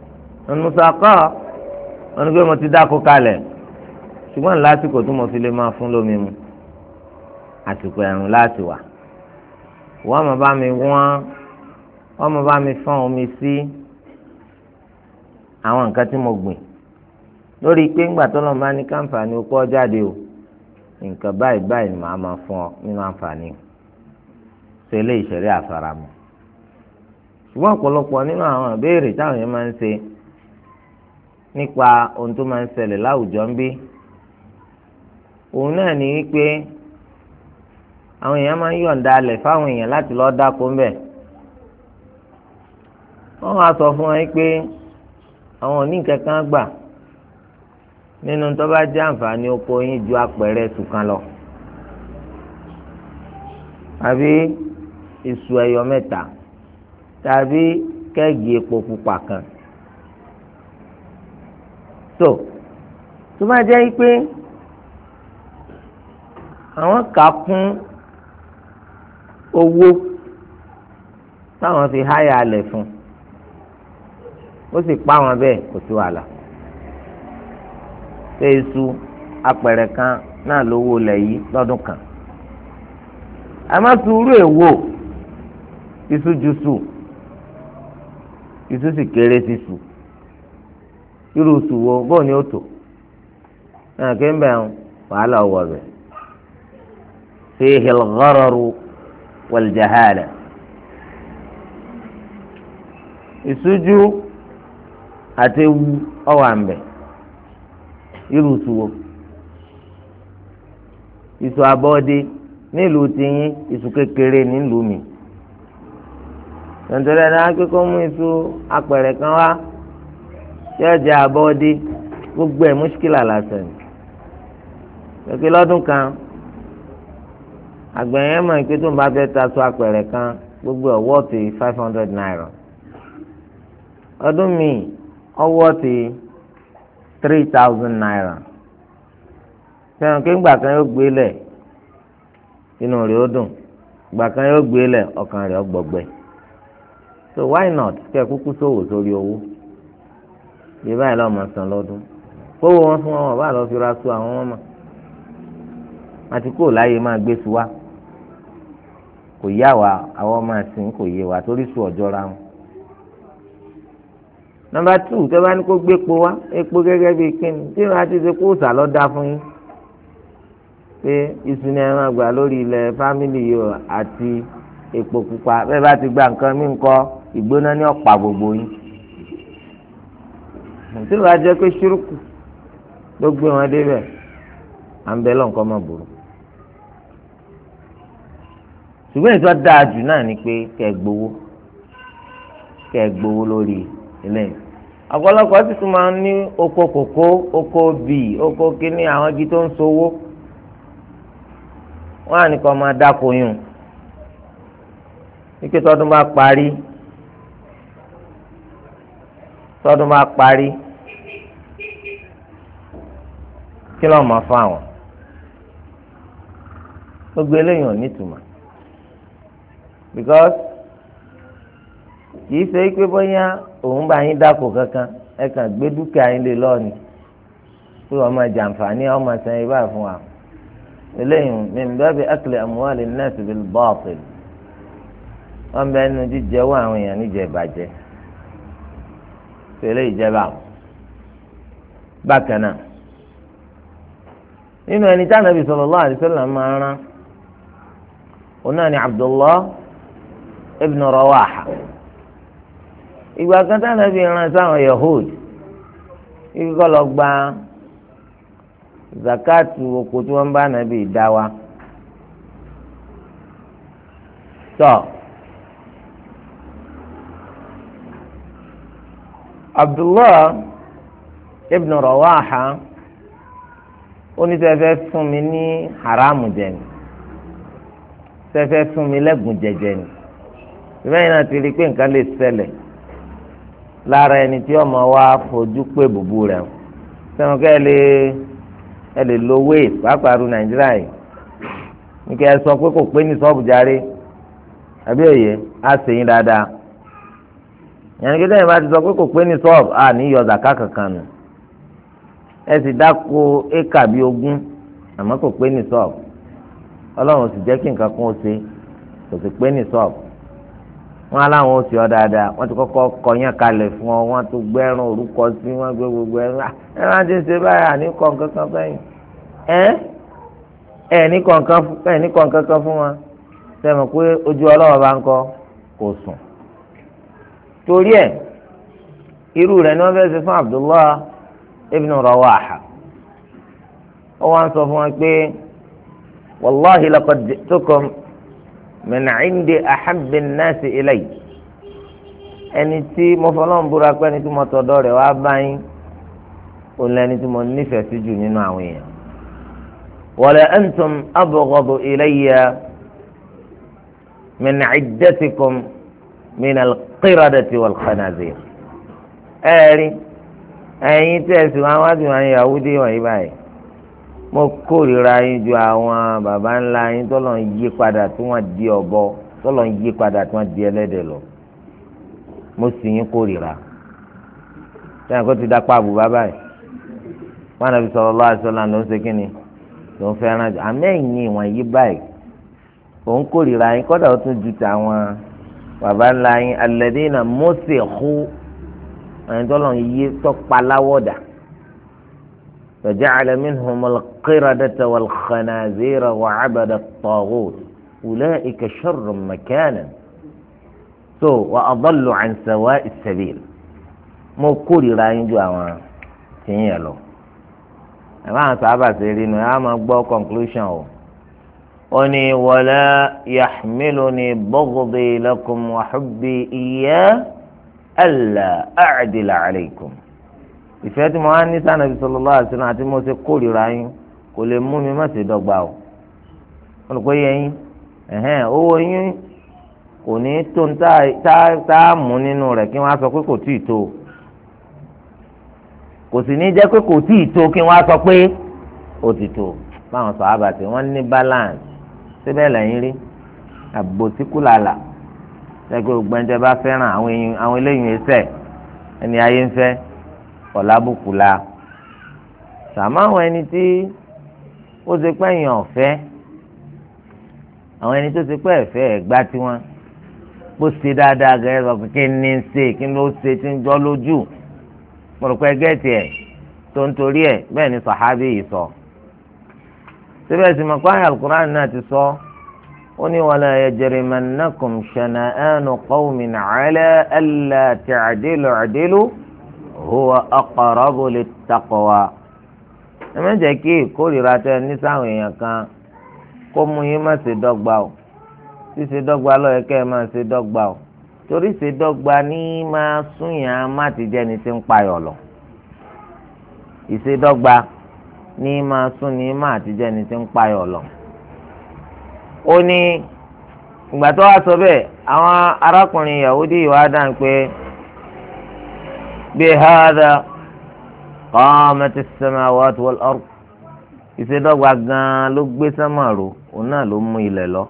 wọn ni pé mo ti dáko kalẹ̀ ṣùgbọ́n lásìkò tí mo fi lè máa fún lómi mu àsìkò ẹ̀rùn láti wà wọ́n máa bá mi wọ́n máa bá mi fọ́n omi sí àwọn nǹkan tí mo gbìn lórí pé ńgbà tó lọ́n bá ní káǹfààní ó pọ́ jáde o nǹkan báyìí báyìí ni màá máa fún ọ nínú àǹfààní ṣe ilé ìṣẹ̀lẹ̀ àfaramọ́ ṣùgbọ́n ọ̀pọ̀lọpọ̀ nínú àwọn ìbéèrè táwọn yẹn máa ń ṣe nípa ohun tó máa ń ṣẹlẹ̀ láwùjọ ń bí òun náà ní wípé àwọn èèyàn máa ń yọ̀ǹda alẹ̀ fáwọn èèyàn láti lọ́ọ́ dáko ńbẹ̀ wọ́n wá sọ fún wọn pé àwọn ò ní nǹkan kan gbà nínú tó bá jẹ́ àǹfààní oko yín ju apẹ̀rẹ̀ ẹ̀sùn kan lọ àbí iṣu ẹyọ mẹ́ta tàbí kẹ́ẹ̀gì epo pupa kan tó bá jẹ́ pé àwọn kà kún owó táwọn fi háyà alẹ̀ fún ó sì pa wọn bẹ́ẹ̀ kò sí wàhálà pé iṣu apẹ̀rẹ̀ kan náà lówó lẹ̀ yìí lọ́dún kan àmọ́ sùúrù èwo iṣu ju sùn iṣu sì kéré sí sùn irú sùn wo bóun ni ó tò náà kí n bẹ̀ ń wàhálà ọwọ́ rẹ̀ fihi al-ghararu wal-jahala ìṣújú àti ewu ọwọ́ àmbẹ̀ irú sùn wo iṣu abọ́dé nílùú tiyín iṣu kékeré nílùú mi tòǹtòrò ẹ̀dá akẹ́kọ̀ọ́ mú iṣu apẹ̀rẹ̀ kan wá tí ọjà abọ́dé gbogbo ẹ̀ mùṣkílà lásán kẹ̀kẹ́ lọ́dún kan àgbẹ̀yẹn mọ̀ pé tó ń bá fẹ́ ta sọ apẹ̀rẹ̀ kan gbogbo ẹ̀ wọ́ọ̀tì 500 naira ọdún míì ọwọ́ọ̀tì 3,000 naira fẹ́ràn kí ngbà kan yóò gbé lẹ̀ inú rẹ̀ ó dùn gbà kan yóò gbé lẹ̀ ọkàn rẹ̀ ó gbọgbẹ́ so why not kẹ́ kúkú sòwò sórí owó bí báyìí lọ́ọ́ máa san lọ́dún kówó wọn fún wọn bá lọ́ọ́ fi ra so àwọn ọmọ àti kó láyé máa gbé su wá kò yá wa àwọn ọmọ àsìn kò yé wa torí sùn ọjọ́ ra wọn. nọ́mbà 2 tẹ́ bá ní kó gbé epo wá epo gẹ́gẹ́ bíi kíni tí wọ́n á ti ṣe kó sà lọ́ dá fún yín pé iṣu ni ẹ máa gbà lórí ilẹ̀ fámìlì yìí àti epo pupa bẹ́ẹ̀ bá ti gba nǹkan mí ńkọ́ ìgbóná ní ọ̀pá gbogbo yín. tí wọ́n á jẹ́ pé ṣírùkù ló gbé wọn débẹ̀ à ń bẹ lọ́nkọ́ mọ̀ burú. ṣùgbọ́n ìtọ́ dáa jù náà ni pé kẹ́ gbowó lórí eléyìí. ọ̀pọ̀lọpọ̀ sì tún máa ń ní oko kòkó oko bíi oko kíní àwọn igi tó ń sowó wọ́n á ní kó máa dáko yùn wípé tọ́dún bá parí kí ló máa fún àwọn gbogbo eléyìí ò nítumọ̀ because kìí ṣe pé bóyá òun bá yín dáko kankan ẹ kàn gbé dúkìá yín lé lọ́ọ̀ni pé wọ́n máa jàǹfààní wọ́n máa san ibà fún wa eléyìí min babi akli amwali an-nas bil batil wọ́n bẹ nínú jíjẹ́wọ́ àwọn èèyàn níjẹ̀ ìbàjẹ́ tẹ̀lé ìjẹba bákan náà nínú ẹni tí Ànábì sallallahu alaihi wasallam máa rán òun náà ni Abdullah ibn Rawaha ìgbà kan tí Ànábì rán sáwọn Yahud ibi kọ́ lọ gba zakatu oko tí wọ́n bá Ànábì dá wa tọ́ Abdullah ibn Rawaha ó ní sẹ́fẹ́ fún mi ní haramu jẹ ni sẹ́fẹ́ fún mi lẹ́gùn jẹjẹ ni ìbẹ́yìn náà ti rí i pé nǹkan lè ṣẹlẹ̀ lára ẹni tí ọmọ wa fojú pé bùbú rẹ̀ sẹ́wọ̀n kẹ́ ẹ lè lo wéè pàápàá ru Nàìjíríà yìí ní kẹ́ ẹ sọ pé kò pé ní sọ́ọ̀bù járe àbí òye á sèyìn dáadáa yẹn kí sẹ́yìn bá ti sọ pé kò pé ní sọ́ọ̀bù à ní yọ zàká kankan nù ẹ sì dáko éka bíi 20 àmọ́ kò pé ní sọ́ọ̀bù Ọlọ́run sì jẹ́ kí nǹkan kan ó ṣe kò sì pé ní sọ́ọ̀bù wọn aláwọn ó sì ọ dáadáa wọn ti kọ́kọ́ kọyán kalẹ̀ fún ọ wọn tó gbẹrun orúkọ sí wọn gbé gbogbo ẹ máa ti ṣe báyà ní kọ̀ọ̀kan fẹ́yìn ẹ ní kọ̀ọ̀kan fún wọn sẹ́mi pé ojú Ọlọ́run bá ń kọ́ kò sùn torí ẹ̀ irú rẹ̀ ni wọ́n fẹ́ẹ́ ṣe fún Abdullah ibn Rawaha ó wá ń sọ fún wọn pé wàláhi laqad ji'tukum min 'indi ahabbi an-nasi ilay ẹni tí mo fọlọ́n búra pé ẹni tí mo tọ̀dọ̀ rẹ̀ wá báyìí òun lẹni tí mo nífẹ̀ẹ́ sí jù nínú àwọn èèyàn wala antum abghadu ilayya min 'iddatikum min al-qiradati wal-khanazir ẹ̀rí ẹ̀yin tí ẹ̀sìn wọn wá sí wọn Yahudi wọ̀nyí báyìí mo kórìíra yín ju àwọn baba ńlá yín tọ́lọ̀ ń yí padà tí wọ́n di ọ̀bọ tọ́lọ̀ ń yí padà tí wọ́n di ẹlẹ́dẹ̀ lọ mo sì yín kórìíra sẹ́yìn kó ti dápá àbúbá báyìí wọn Ànábì sallallahu alaihi wasallam ló ń ṣe kínni ló ń fẹ́ràn jù àmẹ́yìn wọ̀nyí báyìí òun kórìíra yín kọ́dà ó tún ju tàwọn baba ńlá yín alladhina musikhu ẹni tọ́lọ̀ ń yí tọ́pa láwọ̀dà. فجعل منهم القردة والخنازير وعبد الطاغوت أولئك شر مكانا وأضل عن سواء السبيل mo kórìíra yín ju àwọn tìyín yẹn lọ ẹ máa sábà ṣe rí nu ẹ á máa gbọ́ conclusion o ó ní wala yahmiluni bughdi lakum wa hubbi iyyah alla a'dila alaykum ìfẹ́ tí mo wá ní sànàbí sallallahu alaihi wasallam àti mo ṣe kórìíra yín kò lè mú mi má ṣe dọ́gba o wọn lè pé yẹn owó yín kò ní tó ń tá a mú nínú rẹ̀ kí wọ́n á sọ pé kò tíì tó kò sì ní jẹ́ pé kò tíì tó kí wọ́n á sọ pé ó ti tó báwọn sọ àbàtì wọ́n ní balance síbẹ̀ lẹ́yìn rí àbòsíkúlàlà ṣẹ́gbẹ́ ògbẹ́njẹ bá fẹ́ràn àwọn eléyìí ẹsẹ̀ ẹni ayé ń fẹ́ ọ̀làbùkù la sàmáwọn ẹni tí ó ṣe pé èèyàn ọ̀fẹ́ àwọn ẹni tó ṣe pé ẹ̀fẹ́ ẹ̀gbá tiwọn bó ṣe dáadáa gẹ́gẹ́ sọ pé kí ni ṣe kí ló ṣe tí ń jọ́ lójú mo rò pé gẹ́ẹ̀tì ẹ̀ tó ń torí ẹ̀ bẹ́ẹ̀ ni sàhábì yìí sọ síbẹ̀ sì mọ̀ pé Al-Qur'an náà ti sọ ó ní wala yajrimannakum shana'anu qawmin ala alla ta'dilu i'dilu huwa aqrabu lit-taqwa ẹ má jẹ́ kí ìkórìíra tẹ ní sáwọn èèyàn kan kó mú yín má ṣe dọ́gba o ṣíṣe dọ́gba ló yẹ kẹ́ ẹ máa ṣe dọ́gba o torí ṣe dọ́gba ní máa súnyàn má ti jẹ́ni tí ń payọ̀ lọ ìṣedọ́gba ní máa sún ní má ti jẹ́ni tí ń payọ̀ lọ. ó ní ìgbà tó wá sọ bẹ́ẹ̀ àwọn arákùnrin Yahudi yìí wá dáhùn pé bihadha qamatis samawati wal ard ìṣedọ́gba gan-an ló gbé sánmà ró òun náà ló mú ilẹ̀ lọ.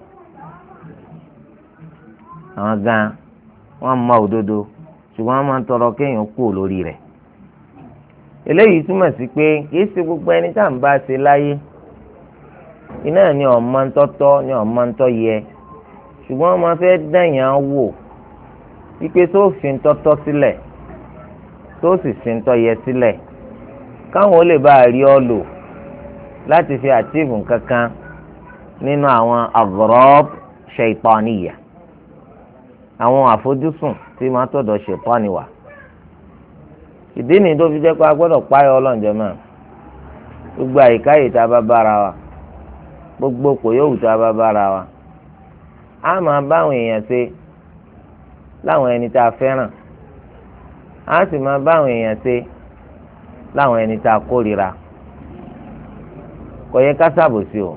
àwọn gan-an wọ́n mọ òdodo ṣùgbọ́n wọ́n máa ń tọrọ kéèyàn kú lórí rẹ̀. eléyìí túmọ̀ sí pé kìí ṣe gbogbo ẹni tá à ń bá ṣe láyé iná ni ọ̀mọ ń tọ́tọ́ ni ọ̀mọ ń tọ́ yẹ ṣùgbọ́n wọ́n máa fẹ́ dẹ̀yàn wò wípé tó fi ń tọ́tọ́ sílẹ̀ tó sì fi ń tọ́ yẹ sílẹ̀ káwọn ó lè bá a rí ọ lò láti fi àtìvù kankan nínú àwọn aghrab shaytaniyya àwọn àfojúsùn tí máa tọ̀dọ̀ ṣèpọ́nì wá ìdí nìyí tó fi jẹ́ pé a gbọ́dọ̀ páyọ̀ ọlọ́njẹ́ mọ́ gbogbo àyíká yìí tá a bá bára wa gbogbo kò yóò tá a bá bára wa a máa báwọn èèyàn ṣe láwọn ẹni tá a fẹ́ràn a sì máa báwọn èèyàn ṣe láwọn ẹni tá a kórìíra kò yẹ ká ṣàbòsí o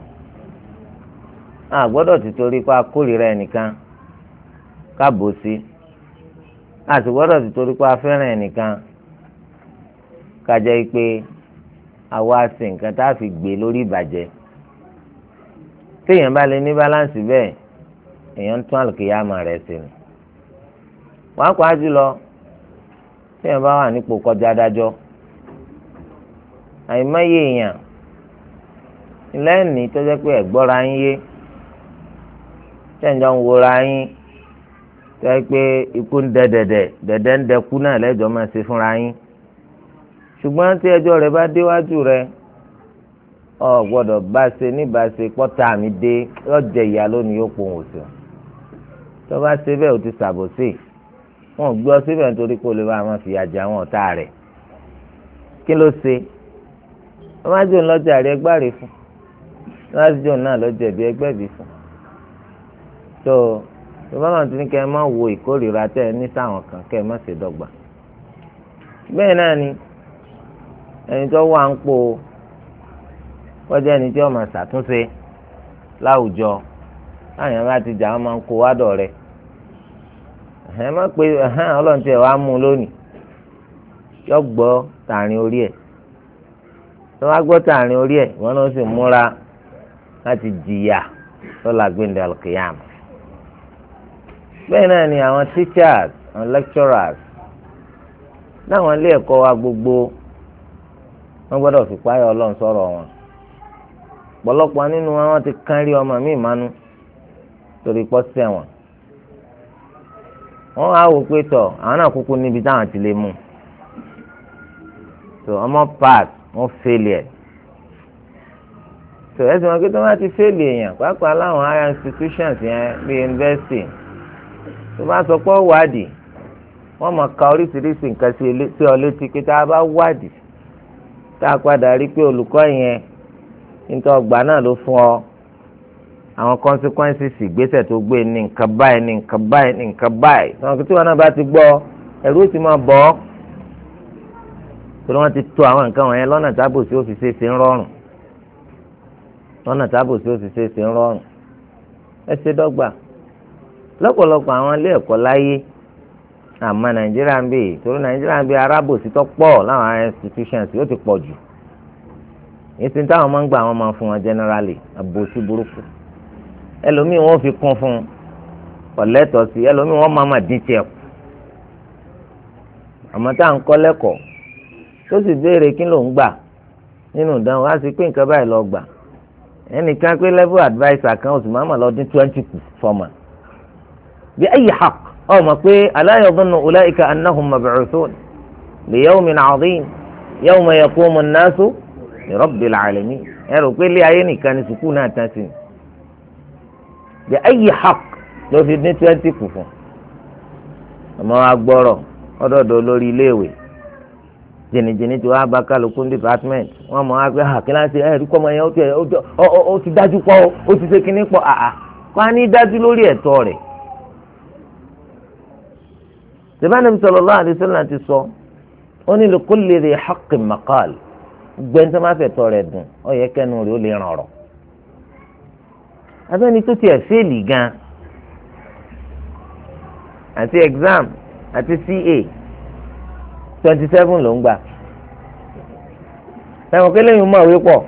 a gbọ́dọ̀ ti torí pé a kórìíra ẹnìkan ká bòsí a sì gbọ́dọ̀ ti torí pé a fẹ́ràn ẹnìkan ká jẹ́ pé àwa ṣe nǹkan tá a fi gbé lórí ìbàjẹ́ téèyàn bá lè ní báláǹsì bẹ́ẹ̀ èèyàn ń tún àlùkìyámà rẹ̀ sí ni wàá pa á jùlọ téèyàn bá wà nípò kọjá adájọ́ àìmọye èèyàn lẹ́ẹ̀ni tó jẹ́ pé ẹ̀gbọ́ra yín yé tẹ̀jọ́ ń wora yín tó jẹ́ pé ikú ń dẹ̀dẹ̀ ń dẹkú náà lẹ́jọ́ máa ṣe fúnra yín ṣùgbọ́n tí ẹjọ́ rẹ̀ bá déwájú rẹ̀ ọ gbọ́dọ̀ bá ṣe níbàṣe pọ́tà mi dé lọ́jọ́ ìyá lónìí yóò pohùn òsì tó bá ṣe bẹ́ẹ̀ o ti ṣàbòsí wọn gbé ọ síbẹ̀ nítorí kó lè bá wọn fìyà jẹ àwọn ọ̀tá rẹ̀ kí ló ṣe wọ́n má jò ń lọ́jà rí ẹgbàre fún wọ́n má jò ń náà lọ́jà bí ẹgbẹ́bí fún tó bá wọn ti ní kẹ́ ẹ má wo ìkórìíra tẹ́ ẹ ní sáwọn kan kẹ́ ẹ má ṣe dọ́gba bẹ́ẹ̀ náà ni ẹni tó wà ń pò kọjá ẹni tí wọ́n máa ṣàtúnṣe láwùjọ láyìn bá ti jà wọ́n máa ń kó wádọ̀ rẹ̀ ẹ má pé ọlọ́run tí ẹ wá mú un lónìí yọ gbọ́ tààrin orí ẹ̀ tó wá gbọ́ tààrin orí ẹ̀ wọ́n ló sì múra láti jìyà lọ́la gbẹ̀ndẹ̀ alkiyam bẹ́ẹ̀ náà ni àwọn teachers àwọn lecturers láwọn ilé ẹ̀kọ́ wa gbogbo wọ́n gbọ́dọ̀ fi páyọ̀ ọlọ́run sọ̀rọ̀ wọn pọ̀lọpọ̀ nínú wọn ti kán rí ọmọ mi ìmánu torí pọ́ sẹ́wọ̀n wọ́n á wò pé tọ̀ àwọn náà kúkú níbi táwọn ti lè mú so ọmọ pass wọ́n fail ẹ̀ so ẹ̀sìn wọn pé tó bá ti fail èèyàn pàápàá láwọn higher institutions yẹn bíi university tó bá sọ pé ó wádìí wọ́n máa ka oríṣiríṣi nǹkan sí ọ létí pé tá a bá wádìí tá a padà rí pé olùkọ́ yẹn nítorí ọgbà náà ló fún ọ àwọn consequences ìgbésẹ̀ tó gbé ní nǹkan báyìí ní nǹkan báyìí ní nǹkan báyìí àwọn kìtìwá náà bá ti gbọ́ ẹ̀rú ó ti máa bọ̀ ọ́ torí wọ́n ti tò àwọn nǹkan wọ̀nyẹn lọ́nà tábò sí òfìsè ṣe ń rọrùn lọ́nà tábò sí òfìsè ṣe ń rọrùn ẹ ṣe dọ́gba lọ́pọ̀lọpọ̀ àwọn ilé ẹ̀kọ́ láyé àmọ́ nàìjíríà ń bè torí nàìjíríà ń bè arábòsí tó pọ̀ láwọn institutions yóò ti pọ̀ jù èsì táwọn máa ń gbà wọn máa fún wọn generally àbòsí burúkú ẹlòmíì wọn fi kún fún ọ̀lẹ́tọ̀ sí ẹlòmíì wọn máa dín tiẹ̀ kù àmọ́ tá à ń kọ́ lẹ́kọ̀ọ́ tó sì béèrè kí ló ń gbà nínú ìdánwò á sì pé nǹkan báyìí lọ gbà ẹnìkan pé level adviser kan oṣù máa lọ dín 20 kù fọmà bí ayyi haqq ọ mọ̀ pé ala yadhunnu ulaika annahum mab'uthun li yawmin 'azim yawma yaqumu an-nasu li rabbil 'alamin ẹ rò pé ilé ayé nìkan ni sùkúù náà tán sí bí ayyi haqq ló fi dín 20 kù fún ọmọ wa gbọ́rọ̀ ọdọọdọ lórí iléèwé jìnnìjìnnì tí wàá bá kálukú ní department wọn mọ wá pé kíláàsì ẹ̀rí kọ́mọ yẹn ó ti dájú pọ̀ ó ti ṣe kínní pọ̀ àà kó a ní dájú lórí ẹ̀tọ́ rẹ̀. Ànábì sallallahu alaihi wasallam ti sọ ó ní li kulli dhi haqqin maqal gbẹ́ntẹ́ máa fẹ́ tọ́ rẹ̀ dùn ó yẹ kẹ́nu rẹ̀ ó lè ràn ọ̀rọ̀. abẹ́ni tó tiẹ̀ fẹ́ẹ̀lì gan àti exam àti CA 27 ló ń gbà ẹ̀wọ̀n kí lẹ́yìn mọ̀ wí pọ̀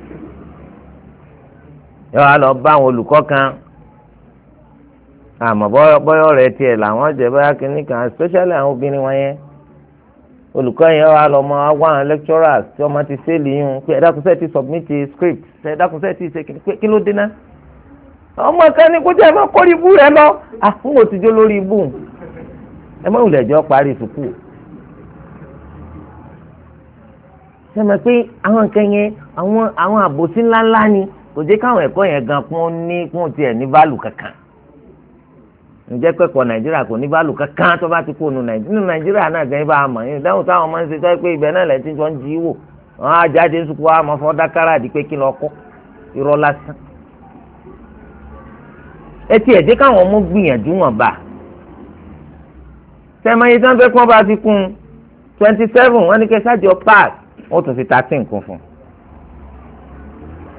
yọ wá lọ bá àwọn olùkọ́ kan àmọ́ bọ́yọ̀ rẹ̀ tiẹ̀ làwọn jẹ́ báyà kínní kan especially àwọn obìnrin wọn yẹn olùkọ́ yẹn wá lọ mọ àwọn lecturers tí wọ́n ti fẹ́ẹ̀lì yín pé ẹ̀dákùnsẹ́ ti submit script ẹ̀dákùnsẹ́ ti ṣe kí ló dé náà ọmọ kan ní kó jẹ́ ẹ má kórìí ibú rẹ lọ fún òtijọ́ lórí ibú ẹ má wulẹ̀ jọ parí sùkúù. ṣe mọ̀ pé àwọn nǹkan yẹn àwọn àbòsí ńláńlá ni kò jẹ́ káwọn ẹ̀kọ́ yẹn gan kún tiẹ̀ ní báàlù kankan ǹjẹ́ pẹ̀kọ̀ nàìjíríà kò ní báàlù kankan tó bá ti kó nu nàìjíríà náà gan ibà àmọ́ yẹn dáhùn táwọn máa ń ṣe tó pé ibẹ̀ náà lẹ́tí tó ń jí wò wọ́n á jáde sùkú wa máa fọ́ dákàrà di pé kí lọ kọ́ irọ́ lásán etí ẹ̀jẹ̀ káwọn ọmọ gbìyànjú wọn bá sẹ́mọ̀yé tí wọ́n fẹ́ kí wọ́n bá fi kún 27 wọ́n ní kẹ́ sájọ pass wọ́n tún fi 13 kún fún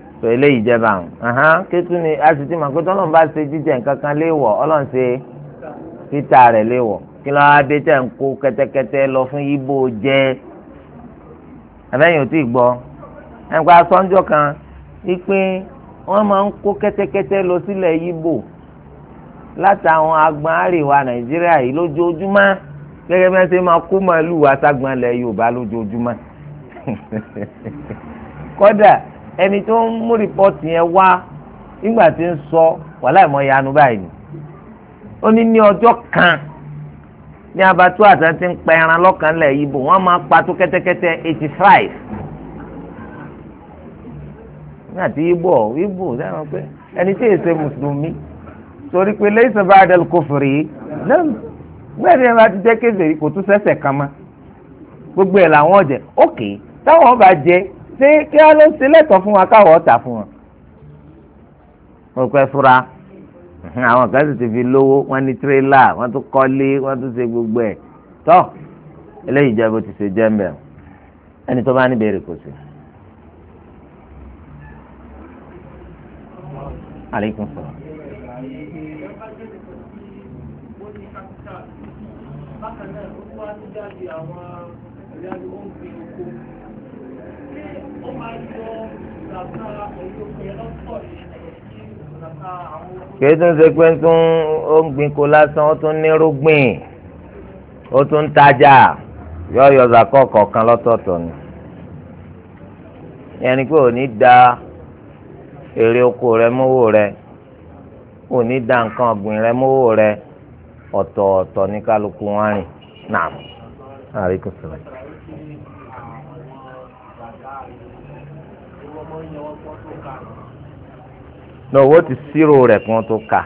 tó eléyìí jẹ́ báwọn kétú ni a sì ti mọ̀ pé tọ́lọ́run bá ṣe jíjẹ nǹkan kan léèwọ̀ ọlọ́run ṣe títà rẹ̀ léèwọ̀ kí ló á dé tẹ̀ ń kó kẹ́tẹ́kẹ́tẹ́ lọ fún yíbò jẹ́ abẹ́yìn ò tí ì gbọ́ ẹ̀ǹkọ́ asọ́njọ́ kan wípé wọ́n máa ń kó kẹ́tẹ́kẹ́tẹ́ lọ sílẹ̀ yíbò látàwọn agbọn àríwá nàìjíríà yìí lójoojúmọ́ gẹ́gẹ́ bí wọ́n ṣe máa kó màálùú aṣágbọn ilẹ̀ yorùbá lójoojúmọ́ kódà ẹni tó ń mú rìpọ́tì yẹn wá nígbà tí ń sọ wàhálà ìmọ̀ yanu báyìí ó ní ọjọ́ kan ní abatu àtàntí ń pa ẹran lọ́kàn lẹ̀ yìí bò wọ́n máa pa tó kẹ́tẹ́kẹ́tẹ́ 85 ní àti ibo sẹ́wọ̀n pé ẹni tí èsè mùsùlùmí torí pé laysa ba'da al-kufri náà gbẹ́dẹ̀ ẹ̀ bá ti jẹ́ kéde kò tún sẹ́sẹ̀ kan mọ́ gbogbo ẹ̀ làwọn ọ̀jẹ̀ ókè táwọn bá jẹ ṣé kí wọ́n ló ṣe lẹ́tọ̀ọ́ fún wa káwọ́ ọ̀tà fún wọn. mo pẹ́ fura àwọn kan sì ti fi lówó wọ́n ní tírélà wọ́n tún kọ́lé wọ́n tún ṣe gbogbo ẹ̀ tọ́ eléyìí jẹ́ bó ti ṣe jẹ́ mbẹ́ ẹni tó bá ní béèrè kò sí. aleykum salaam. bákan náà ó wá ní jáde àwọn ìrìnàjò ó ń fi oko ṣé ó máa yọ ìgbàgbá ẹ̀yọ́ pẹ̀lú lọ́pọ̀ ní ìgbàgbá àwọn oko. kìí tún ṣe pé ó ń gbin kó lásán ó tún nírúgbìn ó tún ń tajà yọ zakọ́ kọ̀ọ̀kan lọ́tọ̀ọ̀tọ̀ ni yẹn ni pé ò ní da èrè oko rẹ mówó rẹ ò ní da nǹkan ọ̀gbìn rẹ mówó rẹ ọ̀tọ̀ọ̀tọ̀ ní kálukú wọn rìn náà àríkùn sílẹ̀. náà wọ́n ti ṣírò rẹ̀ kí wọ́n tó kà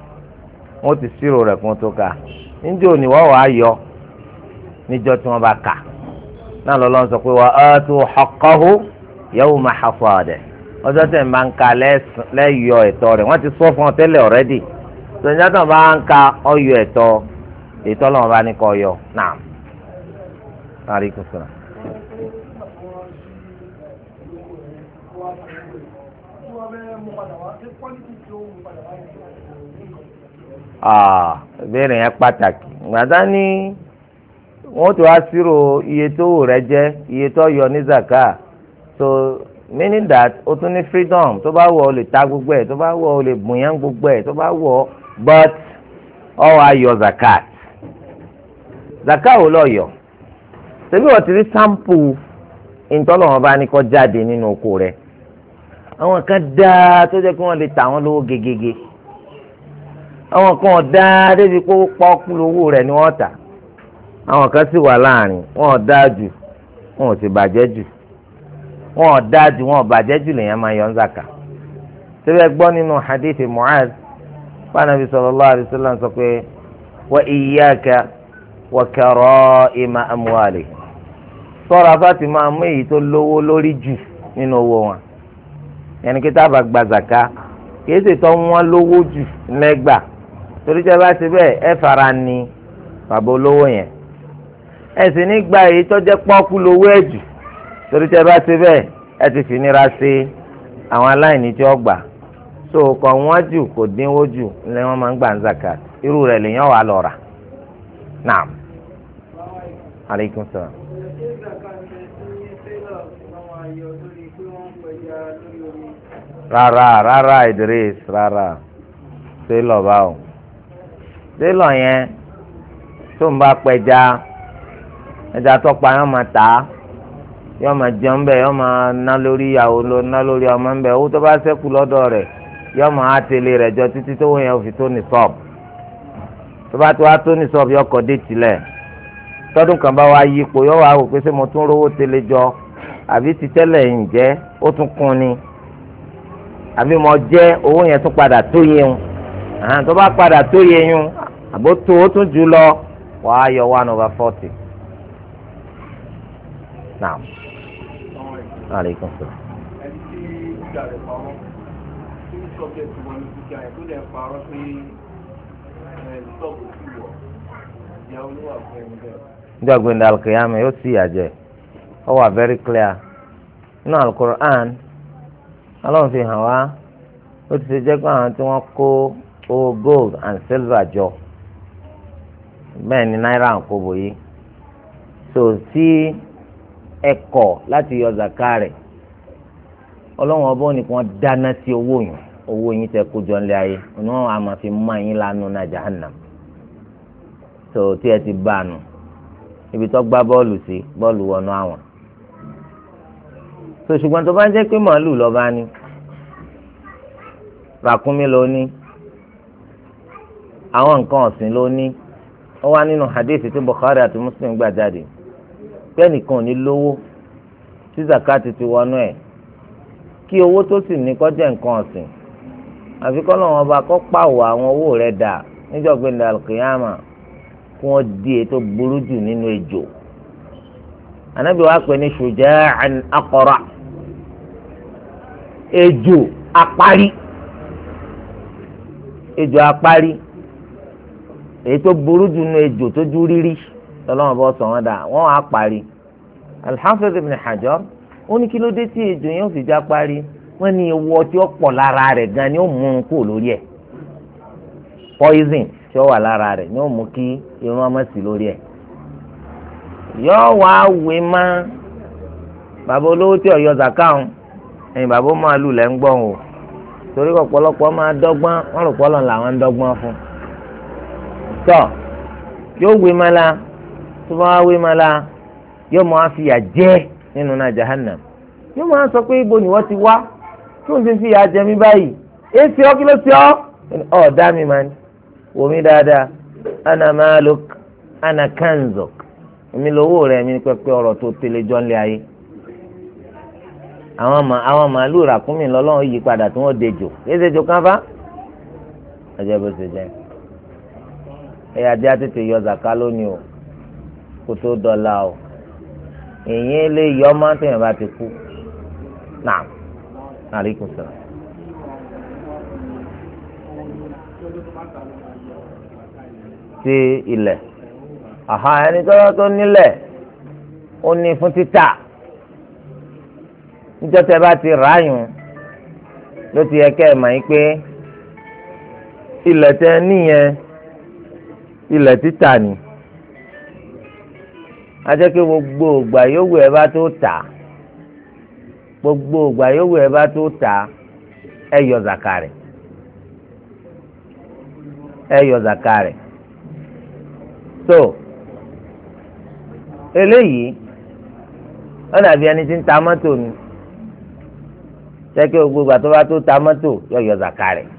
níjẹ́ òní wọ́n wàá yọ níjọ́ tí wọ́n bá kà náà lọ́lọ́ sọ pé wa atu haqqahu yawma hasadihi ọjọ́ tẹ̀ ń bá ń ka lẹ́yọ ẹ̀tọ́ rẹ̀ wọ́n ti sọ fún ọ tẹ́lẹ̀ ọ̀rẹ́dì sọ̀njá tó ń bá ń ka ọyọ ẹ̀tọ́ ètò ọlọ́run bá ní kọ́ ọyọ náà àríkùn sọ̀rọ̀. ìbéèrè yẹn pàtàkì gbàdá ní wọ́n ti wá sírò iye tó wù rẹ jẹ́ iye tó yọ ní zaka so meaning that o tún ní freedom tó bá wọ̀ o lè ta gbogbo ẹ̀ tó bá wọ̀ o lè bùnyàn gbogbo ẹ̀ tó bá wọ̀ but ọ wá yọ zakat wo lọ yọ ṣebí wọ́n ti rí sample ìtọ́lọ́wọ́n bá ní kó jáde nínú oko rẹ̀ àwọn kan dáa tó jẹ́ kí wọ́n lè tà wọ́n lówó gegege àwọn kan dáa débi kó pọ́ọ́kú lówó rẹ̀ ni wọ́n tà àwọn kan sì wà láàrin wọn ò dáa jù wọn ò sì bàjẹ́ jù wọn ò dáa jù wọn ò bàjẹ́ jù lèèyàn máa yọ ń zaka síbẹ̀ gbọ́ nínú hadith Mu'adh Ànábì sallallahu alaihi wasallam sọ pé wa iyyaka wa kara'ima amwali sọ́ra fáti máa mú èyí tó lówó lórí jù nínú owó wọn yẹnni kí tábà gba zaka kìí ṣe tó wọ́n lówó jù lẹ́gbà torí tẹ́ bá ti bẹ́ẹ̀ ẹ fara ni bàbá olówó yẹn ẹ sì ní gba èyí tó jẹ́ pọ́ọ́kú lówó ẹ̀ jù torí tẹ́ bá ti bẹ́ẹ̀ ẹ ti fi nira ṣe àwọn aláìní tí ó gbà so kọ̀ wọ́n jù kò dínwó jù ní wọ́n máa ń gbà ń zaka irú rẹ̀ lèyàn wà lọ rà naam aleykum salaam. rárá Idris rárá télọ̀ báwo télọ̀ yẹn tó ń bá pẹja ẹja tọpa yọ máa tà á yọ máa jẹun bẹ yọ máa ná lórí ìyàwó lọ ná lórí ọmọ bẹ owó tó bá ṣẹ́kù lọ́dọ̀ rẹ̀ yọ máa tẹ̀lé rẹ̀ jọ títí tó wọ́n yẹn ò fi tó ní sọ́ọ̀bù tó bá tó wá tó ní sọ́ọ̀bù yọ kọ́ dé tilẹ̀ tọ́dún kan bá wá yípo yọ wá wò pé ṣé mo tún rówó tẹ̀lé jọ àbí ti tẹ́lẹ̀ ń jẹ́ ó tún kún ni àbí mo jẹ́ owó yẹn tún padà tó yẹun tó bá padà tó yẹun àbó tó o tún jù lọ wàá yọ 1/40. Naam. Aleykum salaam. ẹni tí ìjà rẹ̀ pamọ́ tí ń sọ́jẹ́ tí wọ́n ní dúkìá yẹn tó lè parọ́ pé sọ́ọ̀bù sí wọ̀ ìyá olówó àfẹ́ ẹni bẹ́ẹ̀. Níjọ́ gbẹ̀ndé alukiyama yóò sì yàjẹ́ ó wà very clear nínú alukur'an ọlọ́run fi hàn wá ó ti ṣe jẹ́ pé àwọn tí wọ́n kó owó gold and silver jọ bẹ́ẹ̀ ni náírà ń kó bòye tó sí ẹ̀kọ́ láti yọ zaka rẹ̀ ọlọ́run ọba ò ní kí wọ́n dáná sí owó yín tẹ́ kó jọ ńlẹ̀ ayé òní wọn àmọ́ fi mọ ẹ̀yìn lánàá náà jahannam tó tí ẹ ti bá a nù ibi tó gbá bọ́ọ̀lù sí bọ́ọ̀lù wọnú àwọn tó ṣùgbọ́n tó bá jẹ́ pé màálù lọ́ba ní ràkúnmí ló ní àwọn nǹkan ọ̀sìn ló ní ó wá nínú hadith tí Bukhari àti Muslim gbà jáde pé ẹnìkan ò ní lówó tí zakati ti wọnú ẹ̀ kí owó tó sì ní kó jẹ́ nǹkan ọ̀sìn àfi kọ́ lọ́wọ́ ọba kó pàwọ́ àwọn owó rẹ̀ dà níjọ́gbìn ní alkiyama kí wọ́n di ètò burú jù nínú ejò Ànábì wa pè ní shuja'an aqra ejò apárí èyí tó burú jù nínú ejò tó jú rírí tọ́lọ́wọ́n bọ́ sọ wọ́n dà wọ́n á parí Al-Hafiz Ibn Hajar ó ní kí ló dé tí ejò yẹn ó fi já parí wọ́n ní ewu tí ó pọ̀ lára rẹ̀ gan ni ó mú un kúrò lórí ẹ̀ poison tí ó wà lára rẹ̀ ni ó mú kí irun ọmọ sí lórí ẹ̀ yóò wá wé má bàbá olówó tí ọ̀yọ́ zakáhùn ẹ̀yìn bàbá màálù lẹ́ ń gbọ́n o torí ọ̀pọ̀lọpọ̀ máa dọ́gbọ́n wọ́n rò pọ́lọ̀ làwọn ń dọ́gbọ́n fún tọ́ yóò wé má la tó bá wá wé má la yóò máa fìyà jẹ nínú náà jahannam yóò máa sọ pé ibo ni wọ́n ti wá tó ń fi fìyà jẹ mí báyìí èsì ọ́ kí ló ti ọ́ dá mi máa ní wò mí dáadáa ana maluk ana kanzok èmi lówó rẹ̀ mi ní pẹ́pẹ́ ọ̀rọ̀ tó tẹ́lẹ̀ jọ́ ńlẹ̀ ayé àwọn màálù ràkúnmí lọ́lọ́run yí padà tí wọ́n dejò èsèjò kan fa ẹ̀jẹ̀ bó ṣe jẹ́ ẹ̀yà dí àtètè yọ zaka lónìí o kó tó dọ̀la o èyí lè yọ ọmọ tẹ̀yìn bá ti kú náà alaikum salaam. ti ilẹ̀ ẹni tó nílẹ̀ ó ní fún títà níjọ́ tẹ́ bá ti ráyùn ló ti yẹ kẹ́ ẹ̀ mọ̀ yín pé ilẹ̀ tẹ́ níyẹn ilẹ̀ títà ni a jẹ́ pé gbogbo ìgbà yòówù ẹ bá tó tà gbogbo ìgbà yòówù ẹ bá tó tà ẹ yọ zaka rẹ̀ so eléyìí wọ́n dàbí ẹni tí ń ta mọ́tò ni sẹ́kẹ́ gbogbo ìgbà tó bá tó ta mọ́tò yọ zaka rẹ̀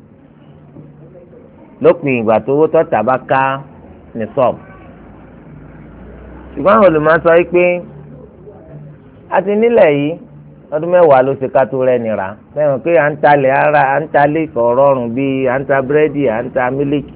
lópin ìgbà tó owó tọ́ta bá ká ní sọ́ọ̀bù ṣùgbọ́n àwọn olùmọ̀ sọ pé a ti nílẹ̀ yìí ọdún mẹ́wàá ló ṣe ká tó rẹ́ nira lẹ́yìn pé à ń talẹ̀ ara à ń talẹ̀ kọ̀ọ̀rọ̀rùn bíi à ń ta búrẹ́dì à ń ta mílíkì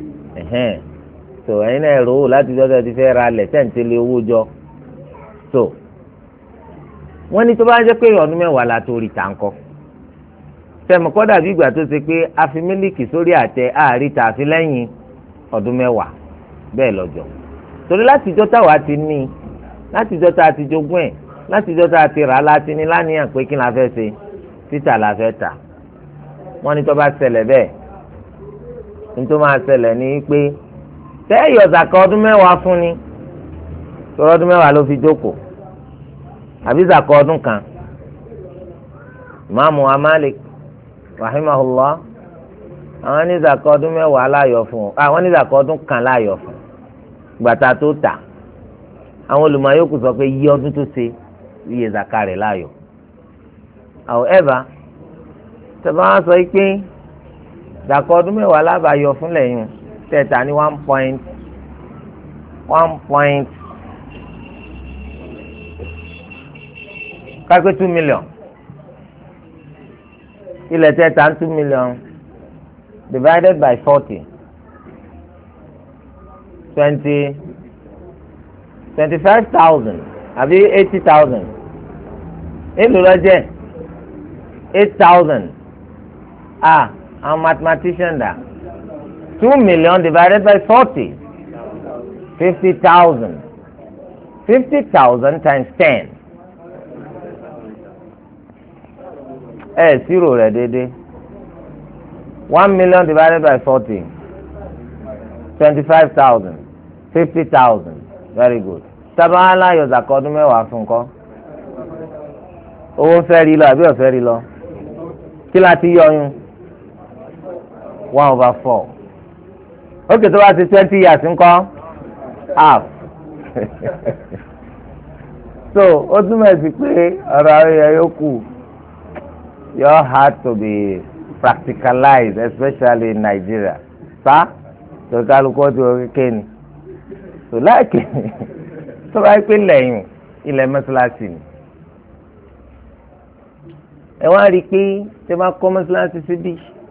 so ẹ̀yin náà rò ó láti jọ́jọ́ ti fẹ́ ra lẹ̀ tẹ̀ǹtẹ̀lẹ̀ owó jọ so wọ́n ní tó bá jẹ́ pé ọdún mẹ́wàá la tó rí tàǹkọ́ tẹ̀mọ̀ kọ́ dàbí ìgbà tó ṣe pé a fi mílíkì sórí àtẹ àárí tààfi lẹ́yìn ọdún mẹ́wàá bẹ́ẹ̀ lọ́jọ́ torí látijọ́ táwa ti ní látijọ́ tá a ti jogún ẹ̀ látijọ́ tá a ti rà á láti ní láníyàn pé kí la fẹ́ ṣe títà la fẹ́ tà wọ́n ní tó bá ṣẹlẹ̀ bẹ́ẹ̀ ní tó máa ṣẹlẹ̀ ní pé tẹ́yọ̀ zàkà ọdún mẹ́wàá fún ni torí ọdún mẹ́wàá ló fi jókòó àbí zàkà ọdún kan Ìmáàmù Malik rahimahullah àwọn ní zàkà ọdún mẹ́wàá láàyò fún àwọn ní zàkà ọdún kan láàyò fún gbàtà tó tà àwọn olùmọ̀ yòókù sọ pé yí ọdún tó ṣe iye zàkà rẹ̀ láàyò however tẹ̀bá wọn sọ pé zàkà ọdún mẹ́wàá lábàáyọ fún lẹ́yìn tẹ̀ta ní 1.1 kápẹ́ 2 million ilẹ̀ tẹ̀ta 2 million divided by 40 25,000 àbí 80,000 èlò lọ́jẹ́ 8,000 àwọn mathematician dà 2 million divided by 40 50,000 50,000 times 10 zero rẹ̀ déédéé 1 million divided by 40 25,000 50,000 very good sábà aláyọ̀ zàkọ́ ọdún mẹ́wàá fún kọ́ owó fẹ́ rí lọ àbí ọ̀fẹ́ rí lọ kí la ti yọyún 1/4 ókè tó bá ti 20 years ńkọ́ half so ó túmọ̀ sí pé ọ̀rọ̀ àwọn èèyàn yóò kù your heart to be practicalized especially in Nigeria sa tó kálukọ́ ti wọ́n kékeré ni so láìpẹ́ tó bá pẹ́ lẹ́yìn ilẹ̀ mọ́ṣáláṣí ni ẹ wá rí i pé tẹ bá kọ́ mọ́ṣáláṣí síbí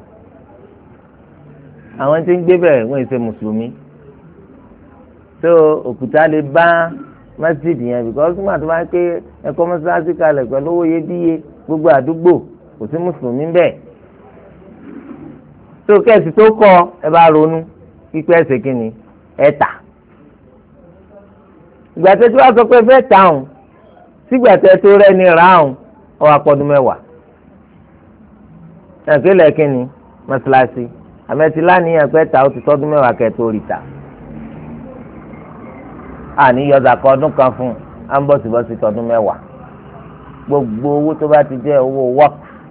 àwọn tí ń gbé bẹ̀ wọ́n ṣe mùsùlùmí tó òkúta lè bá masjid yẹn because nígbà tó bá pé ẹ kọ́ mọ́ṣáláṣí kalẹ̀ pẹ̀lú owó iyebíye gbogbo àdúgbò kò sí mùsùlùmí bẹ́ẹ̀ tó kẹ́sì tó kọ́ ẹ bá ronú pípẹ́ ẹsẹ̀ kínní ẹ tà ìgbà tẹ́ tí wàá sọ pé fẹ́ tà ọ̀hún sígbà tẹ́ tó rẹ́ ní ra ọ̀hún ọ̀ àpọ̀dún mẹ́wàá ẹ̀kẹ́lẹ̀ kínní mọ́ṣáláṣí àmẹ́tí láníyàn pé ta ó ti tọ́dún mẹ́wàá kẹ́ tó rí ta àní yọ̀dàkọ̀ ọdún kan fún à ń bọ̀sibọ́sí tọdún mẹ́wàá gbogbo owó tó bá ti jẹ́ owó wọ́ọ̀k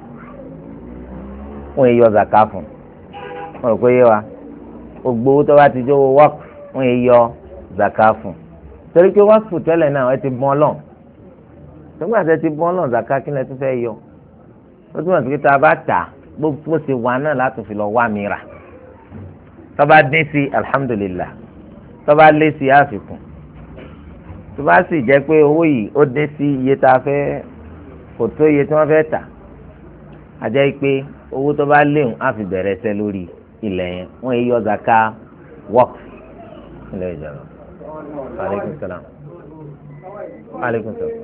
wọ́n yẹ yọ zaka fún wọ́n rò pé yé wa gbogbo owó tó bá ti jẹ́ owó wọ́ọ̀k wọ́n yẹ yọ zaka fún torí pé wọ́ọ̀kù tẹ́lẹ̀ náà ẹ ti bọ́n lọ́n nígbà tí ẹ ti bọ́n lọ́n zaka kí ni ẹ tún fẹ́ yọ ó túmọ̀ sí pé tá a bá tà gbogbo ṣe wà náà láti fi lọ wá mi rà tó bá dín sí alhamdulillah tó bá lé sí àfikún tó bá sì jẹ́ pé owó yìí ó dín sí iye tá a fẹ́ kò tó iye tí wọ́n fẹ́ tà á jẹ́ pé owó tó bá léwu á fi bẹ̀rẹ̀ ṣẹ́ lórí ilẹ̀ yẹn wọ́n yẹ yọ zaka wọ́ọ̀k ilẹ̀ ìjọba. aleykum salaam. aleykum salaam.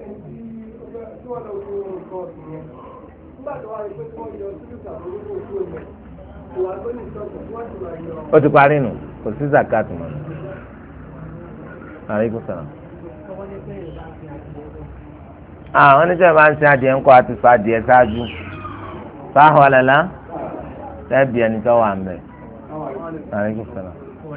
ó ti parí nù kò sí zakat mọ́. aleykum salaam. àwọn oníṣẹ́ máa ń sin adìẹ ńkọ́ àti sọ adìẹ ṣáájú fáwọn ọ̀lẹ́lá tẹ́ẹ̀bì ẹni tó wà ń bẹ̀. aleykum salaam.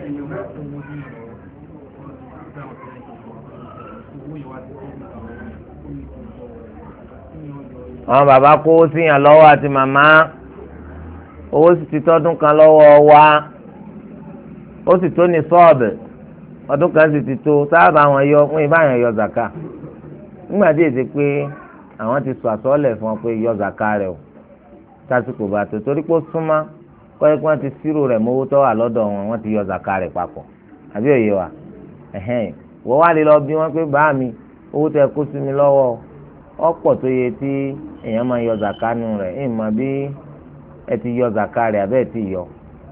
àwọn bàbá kówó síyàn lọ́wọ́ àti màmá owó sì ti tọ́dún kan lọ́wọ́ wa ó sì tó ní sọ́ọ̀bù ọdún kan sì ti tó sábà àwọn yọ fún ìbáyàn yọ zaka nígbà tí èsì pé àwọn ti sọ àsọọ́lẹ̀ fún ọ pé yọ zaka rẹ o tásìkò bá tó torí pé ó súnmọ́ kọ́yẹ́ kí wọ́n ti sírò rẹ̀ mówó tó wà lọ́dọ̀ wọn wọ́n ti yọ zaka rẹ̀ papọ̀ àbí òye wa wọ́n wá lè lọ bí wọ́n pé bá mi owó tẹ kó sí mi lọ́wọ́ ọ̀pọ̀ tó yẹ tí èèyàn máa yọ zaka nù rẹ̀ ẹ̀ mọ̀ bí ẹ ti yọ zaka rẹ̀ abẹ́ ẹ ti yọ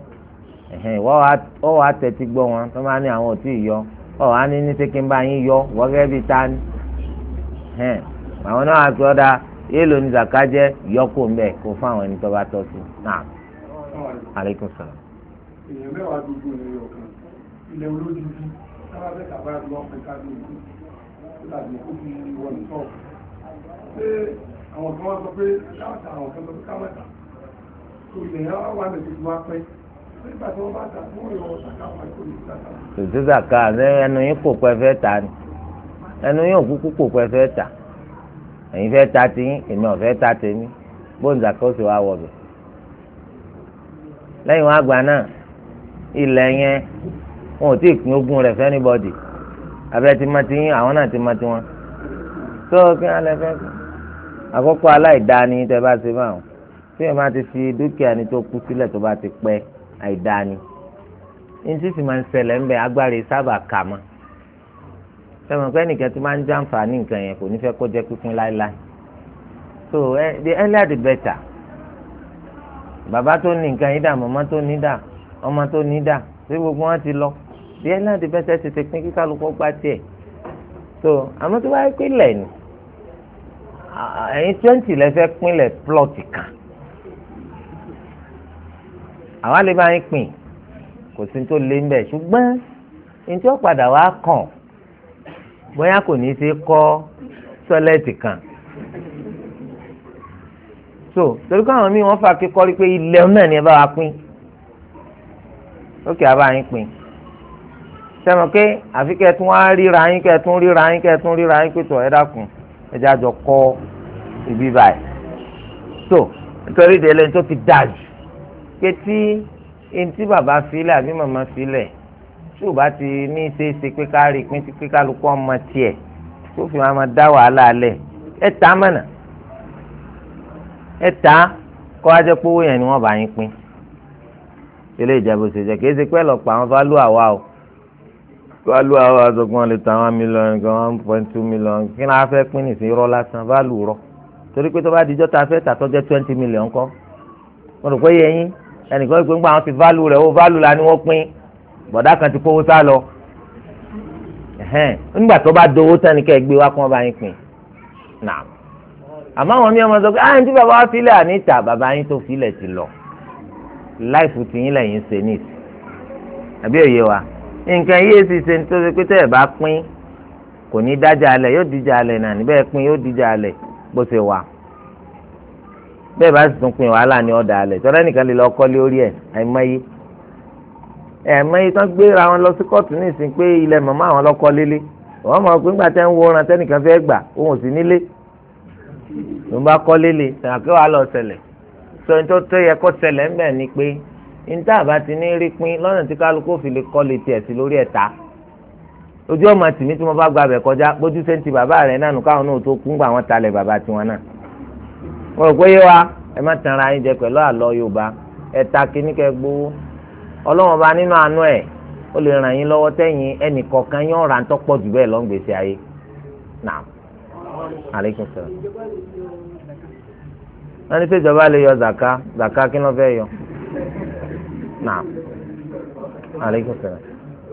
wọ́n wá tẹ́tí gbọ́ wọn tó máa ní àwọn ò tí ì yọ ọ̀ á ní ní sékí ń bá yín yọ wọ́n gẹ́gẹ́ bíi ta ni àwọn náà àti ọ̀dà èèlò ní zaka jẹ́ yọkù ńbẹ kó fún àwọn ẹni tó bá tọ́ sí náà. aleykum salaam. èèyàn mẹ́wàá gbogbo ilẹ̀ ọ̀kan ilẹ̀ olójújú sábà bẹ́ẹ̀ tàbá lọ́ọ́ pẹ̀ka lóògùn ó dàbí kó fi wọ́n sọ̀rọ̀ pé àwọn kan wá sọ pé káàtà àwọn kan sọ pé káàmẹ́ta tó ilẹ̀ yẹn wá lè fi wá pẹ́ nígbà tí wọ́n bá tà wọ́n yọ ọ̀sàkà wá kó lè sàkà. tòtí zaka ẹnu yín kò pẹ́ fẹ́ ta ni ẹnu yín òkúkú kò pẹ́ fẹ́ ta ẹ̀yin fẹ́ ta tiyín èmi ò fẹ́ ta tèmi bóun zaka ó sì wá wọ̀ bẹ̀. lẹ́yìn wá gbà náà ilẹ̀ yẹn wọn ò tí ì pín ogún rẹ̀ fẹ́ anybody abẹ́ ti ma tiyín àwọn náà ti ma tiwọn tó kí wọ́n lẹ fẹ́ kọ́ àkọ́kọ́ aláìdáni tẹ́ bá ṣe báwọn tí ẹ máa ti fi dúkìá ni tó kú sílẹ̀ tó bá ti pẹ́ àìdáni ní sísì máa ń ṣẹlẹ̀ ń bẹ agbára sábà kà mọ́ sẹ́wọ̀n pé nìkan tí máa ń jàǹfààní nǹkan yẹn kò ní fẹ́ kó jẹ́ pípín láéláé so the earlier the better bàbá tó ní nǹkan yìí dà màmá tó ní dà ọmọ tó ní dà tí gbogbo wọn ti lọ the earlier the better ti ti pín kíkálukú gbá tiẹ̀ so àmọ́ tó bá yẹ pé lẹ́yìn ẹ̀yin 20 lẹ́fẹ́ pínlẹ̀ plọ̀tì kan àwa lè bá yín pín kò sí tó lé mbẹ ṣùgbọ́n ní tí ó padà wá kàn bóyá kò ní í ṣe kọ́ tọ́lẹ́tì kan so torí káwọn míì wọ́n fà kíkọ́rí pé ilẹ̀ náà ni ẹ bá wa pín ókè àbá yín pín sẹ́mi pé àfi kẹ́ẹ̀tún wá ríra yín kẹ́ẹ̀tún ríra yín pé tọ̀ ẹ dákun ẹ jẹ́ àjọ kọ́ ibi báyìí so nítorí ìdílé tó fi dájú pé tí ntí bàbá filẹ̀ àbí màmá filẹ̀ tí ò bá ti ní ṣeéṣe pé ká rí pín tí kálukú ọmọ tiẹ̀ tó fi máa dá wàhálà alẹ̀ ẹ tà á mọ̀nà ẹ tà á kọ́ ajẹ́ pé owó yẹn ni wọ́n bá yín pín ilé ìjẹ́bù ṣe jẹ́ kì í ṣe pé lọ́pọ̀ àwọn fálú àwa o fálú àwa àzọ̀gbọ́n lè ta 1 million gan 1.2 million kí ni a fẹ́ pín nìsín irọ́ lásán fálú rọ torí pé tó bá dijọ́ ta fẹ́ tà tọ́jẹ́ 20 million kọ́ mo rò pé yẹn ẹnìkan gbé ńgbà wọn ti válù rẹ̀ ó válù la ni wọ́n pín bọ̀dá kan ti kówó sá lọ nígbà tó bá dowó tán ni kẹ́ ẹ gbé wá kí wọ́n bá yín pín náà àmọ́ àwọn míì ọmọ sọ pé ní tí bàbá wa filẹ̀ àníta bàbá yín tó filẹ̀ ti lọ láìfù tìyín lẹ́yìn ṣe ní ìsìn àbí òye wa nǹkan yìí sì ṣe tó ṣe pé tẹ́ ẹ̀ bá pín kò ní dájà alẹ̀ yóò díjà alẹ̀ náà níbẹ̀ pín yóò díjà alẹ̀ bó ṣe wà bẹ́ẹ̀ bá sì tún pín wàhálà ní ọ̀dà alẹ̀ tọ́lá nìkan lè lọ kọ́lé orí ẹ̀ àìmọye tán gbéra wọn lọ sí kóòtù ní ìsìn pé ilẹ̀ màmá àwọn lọ́kọ́ lélẹ̀ wọ́n mọ̀ pé ńgbà tẹ́ ń wo ọ̀ràn tẹ́nìkan fẹ́ gbà òun ò sí nílé ló ń bá kọ́ lélẹ̀ tẹ̀wọ̀n wàá lọ ṣẹlẹ̀ sọ ní tó yẹ kó ṣẹlẹ̀ ńbẹ̀ ni pé níta àbá ti ní rí pín lọ́nà tí kálukú fi lè kọ́ lè tiẹ̀ sí lórí ẹ̀ta ojú ọmọ tìmí tí mo bá gba abẹ kọjá bójú sẹ́ńtì bàbá rẹ̀ náà nù káwọn náà tó kún gbà wọ́n talẹ̀ bàbá tiwọn náà mo rò pé yé wa ẹ má tanra yín jẹ pẹ̀lú àlọ́ Yorùbá ẹ̀ta kìíní kẹ́ gbowó Ọlọ́wọ́n bá nínú àánú ẹ̀ ó lè ràn yín lọ́wọ́ tẹ́yìn ẹnì kọ̀ọ̀kan yín ọ̀rà ń tọ́pọ̀ jù bẹ́ẹ̀ lọ́ngbèsè ayé náà aleykum salaam. wọ́n ní sèjọba lè yọ zaka kí ló fẹ́ yọ náà aleykum salaam.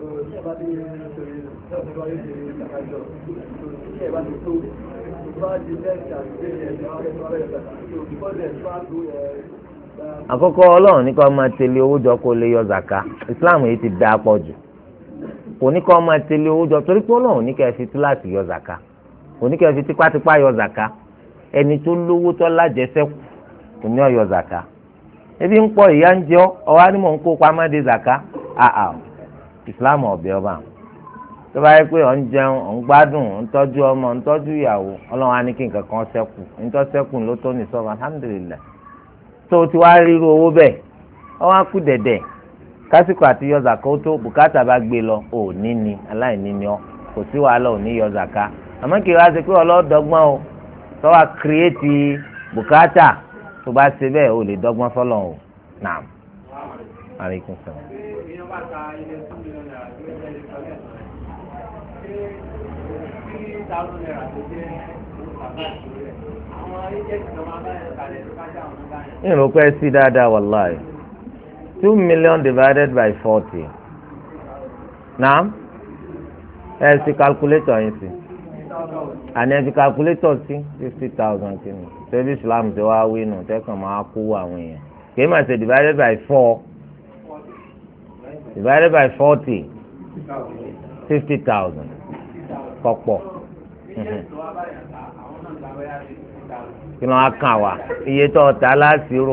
àkọ́kọ́ Ọlọ́run ní kó máa tẹ̀lé owó jọ kó lè yọ zaka Islam yìí ti dáa pọ̀ jù kò ní kó máa tẹ̀lé owó jọ torí pé Ọlọ́run ní kẹ́ fi túláàsì yọ zaka kò ní kẹ́ fi tipátipá yọ zaka ẹni tó lówó tó lájẹsẹ́kù kò ní ọ̀yọ́ zaka ebi ń pọ̀ ìyá ń jẹ́ ọwọ́ ni mò ń kó pamọ́ de zaka Islam ọ̀bẹ ọba tó bá yẹ pé ọ̀ ń jẹun ọ̀ ń gbádùn ọ̀ ń tọ́jú ọmọ ọ̀ ń tọ́jú ìyàwó Ọlọ́run á ní kí nǹkan kan ṣẹ́kù nítorí ṣẹ́kù ló tó ní sọ́ọ̀bù alhamdulilayi tó ti wá ríru owó bẹ́ẹ̀ ọwọ́ á kú dẹ̀dẹ̀ kásìkò àti yọ zaka ó tó bùkátà bá gbé lọ ò ní ni aláìní ni ọ kò sí wàhálà ò ní yọ zaka àmọ́ kí wá ṣe pé ọlọ́dọ́gbọ́n o tó wá kírẹ́ẹ̀tì bùkátà tó bá ṣe bẹ́ẹ̀ o lè dọ́gbọ́n fọlọ́ o naam aleykum salaam. ìrùpẹ́ sí dáadáa wàláì 2 million divided by 40 naam ẹ sì calculator yín sí àní ẹ fi calculator sí 50,000 kìíní ṣebí Islam ṣe wá wí nù tẹ́kàn máa kó àwọn èèyàn kìí máa ṣe divided by 4 divided by 40 50,000 kọ̀pọ̀ kí ló wá kàn wá iye tó ọ̀tá láṣìírò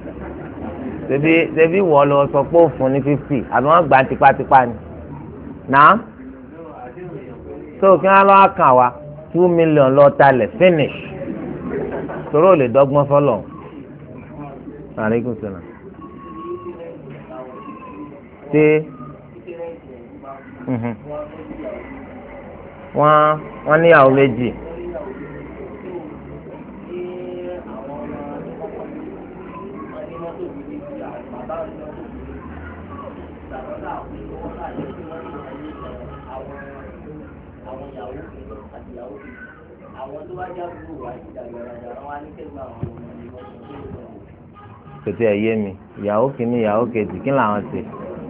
ṣebí wọ́n lọ sọ pé ó fún ní 50 àbí wọ́n gbà tipátipá ni náà tó kí wọ́n lọ́wọ́ kàn wá 2 million lọ talẹ̀ finish torí ò lè dọ́gbọ́n fọlọ́ aleykum salaam ṣé wọ́n níyàwó méjì. kòtò ẹ̀ yé mi ìyàwó kìíní ìyàwó kejì kí làwọn ṣe.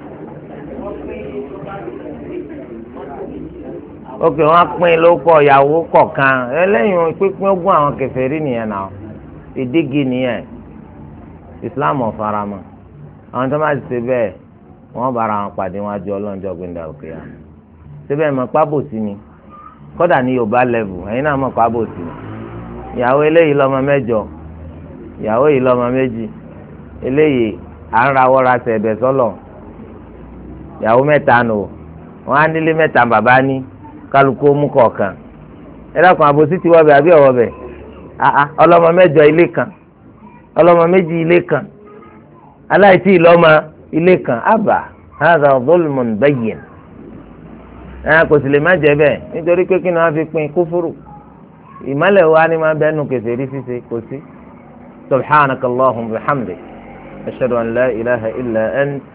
ókè wọ́n pín lóko ìyàwó kọ̀ọ̀kan ẹlẹ́yìn pínpín ogún àwọn kèfèrí nìyẹn náà ìdígi nìyẹn Islam ọ̀faramọ́ àwọn tó máa ṣe bẹ́ẹ̀ wọ́n bára wọn pàdé wọn àjọ ọlọ́njọ́ gbẹ̀ndà òkè yá síbẹ̀ mọ̀ pábòsí ni kódà ní Yorùbá level ẹ̀yin náà mọ̀ pábòsí ni ìyàwó eléyìí lọ́mọ mẹ́jọ ìyàwó yìí lọ́mọ méjì eléyìí à ń rawọ́ ra sẹ̀bẹ̀ sọ́lọ̀ ìyàwó mẹ́ta nù wọ́n á nílé mẹ́ta bàbá ní kálukú mú kọ̀ọ̀kan ẹ dákun àbòsí ti wọ́bẹ̀ àbí ọ̀wọ́bẹ̀ ọlọ́mọ mẹ́jọ ilé kan ọlọ́mọ méjì ilé kan aláìtí ìlọ́mọ ilé kan àbà hadha zulmun bayyin kò sì lè má jẹ bẹ́ẹ̀ nítorí pé kí ni wọ́n fi pín kúfúrú ìmọ̀lẹ̀ wa ni máa bẹ́ẹ̀ nù kèfèrí ṣíṣe kò sí subhanakallahumma wa bihamdik ashhadu an la ilaha illa ant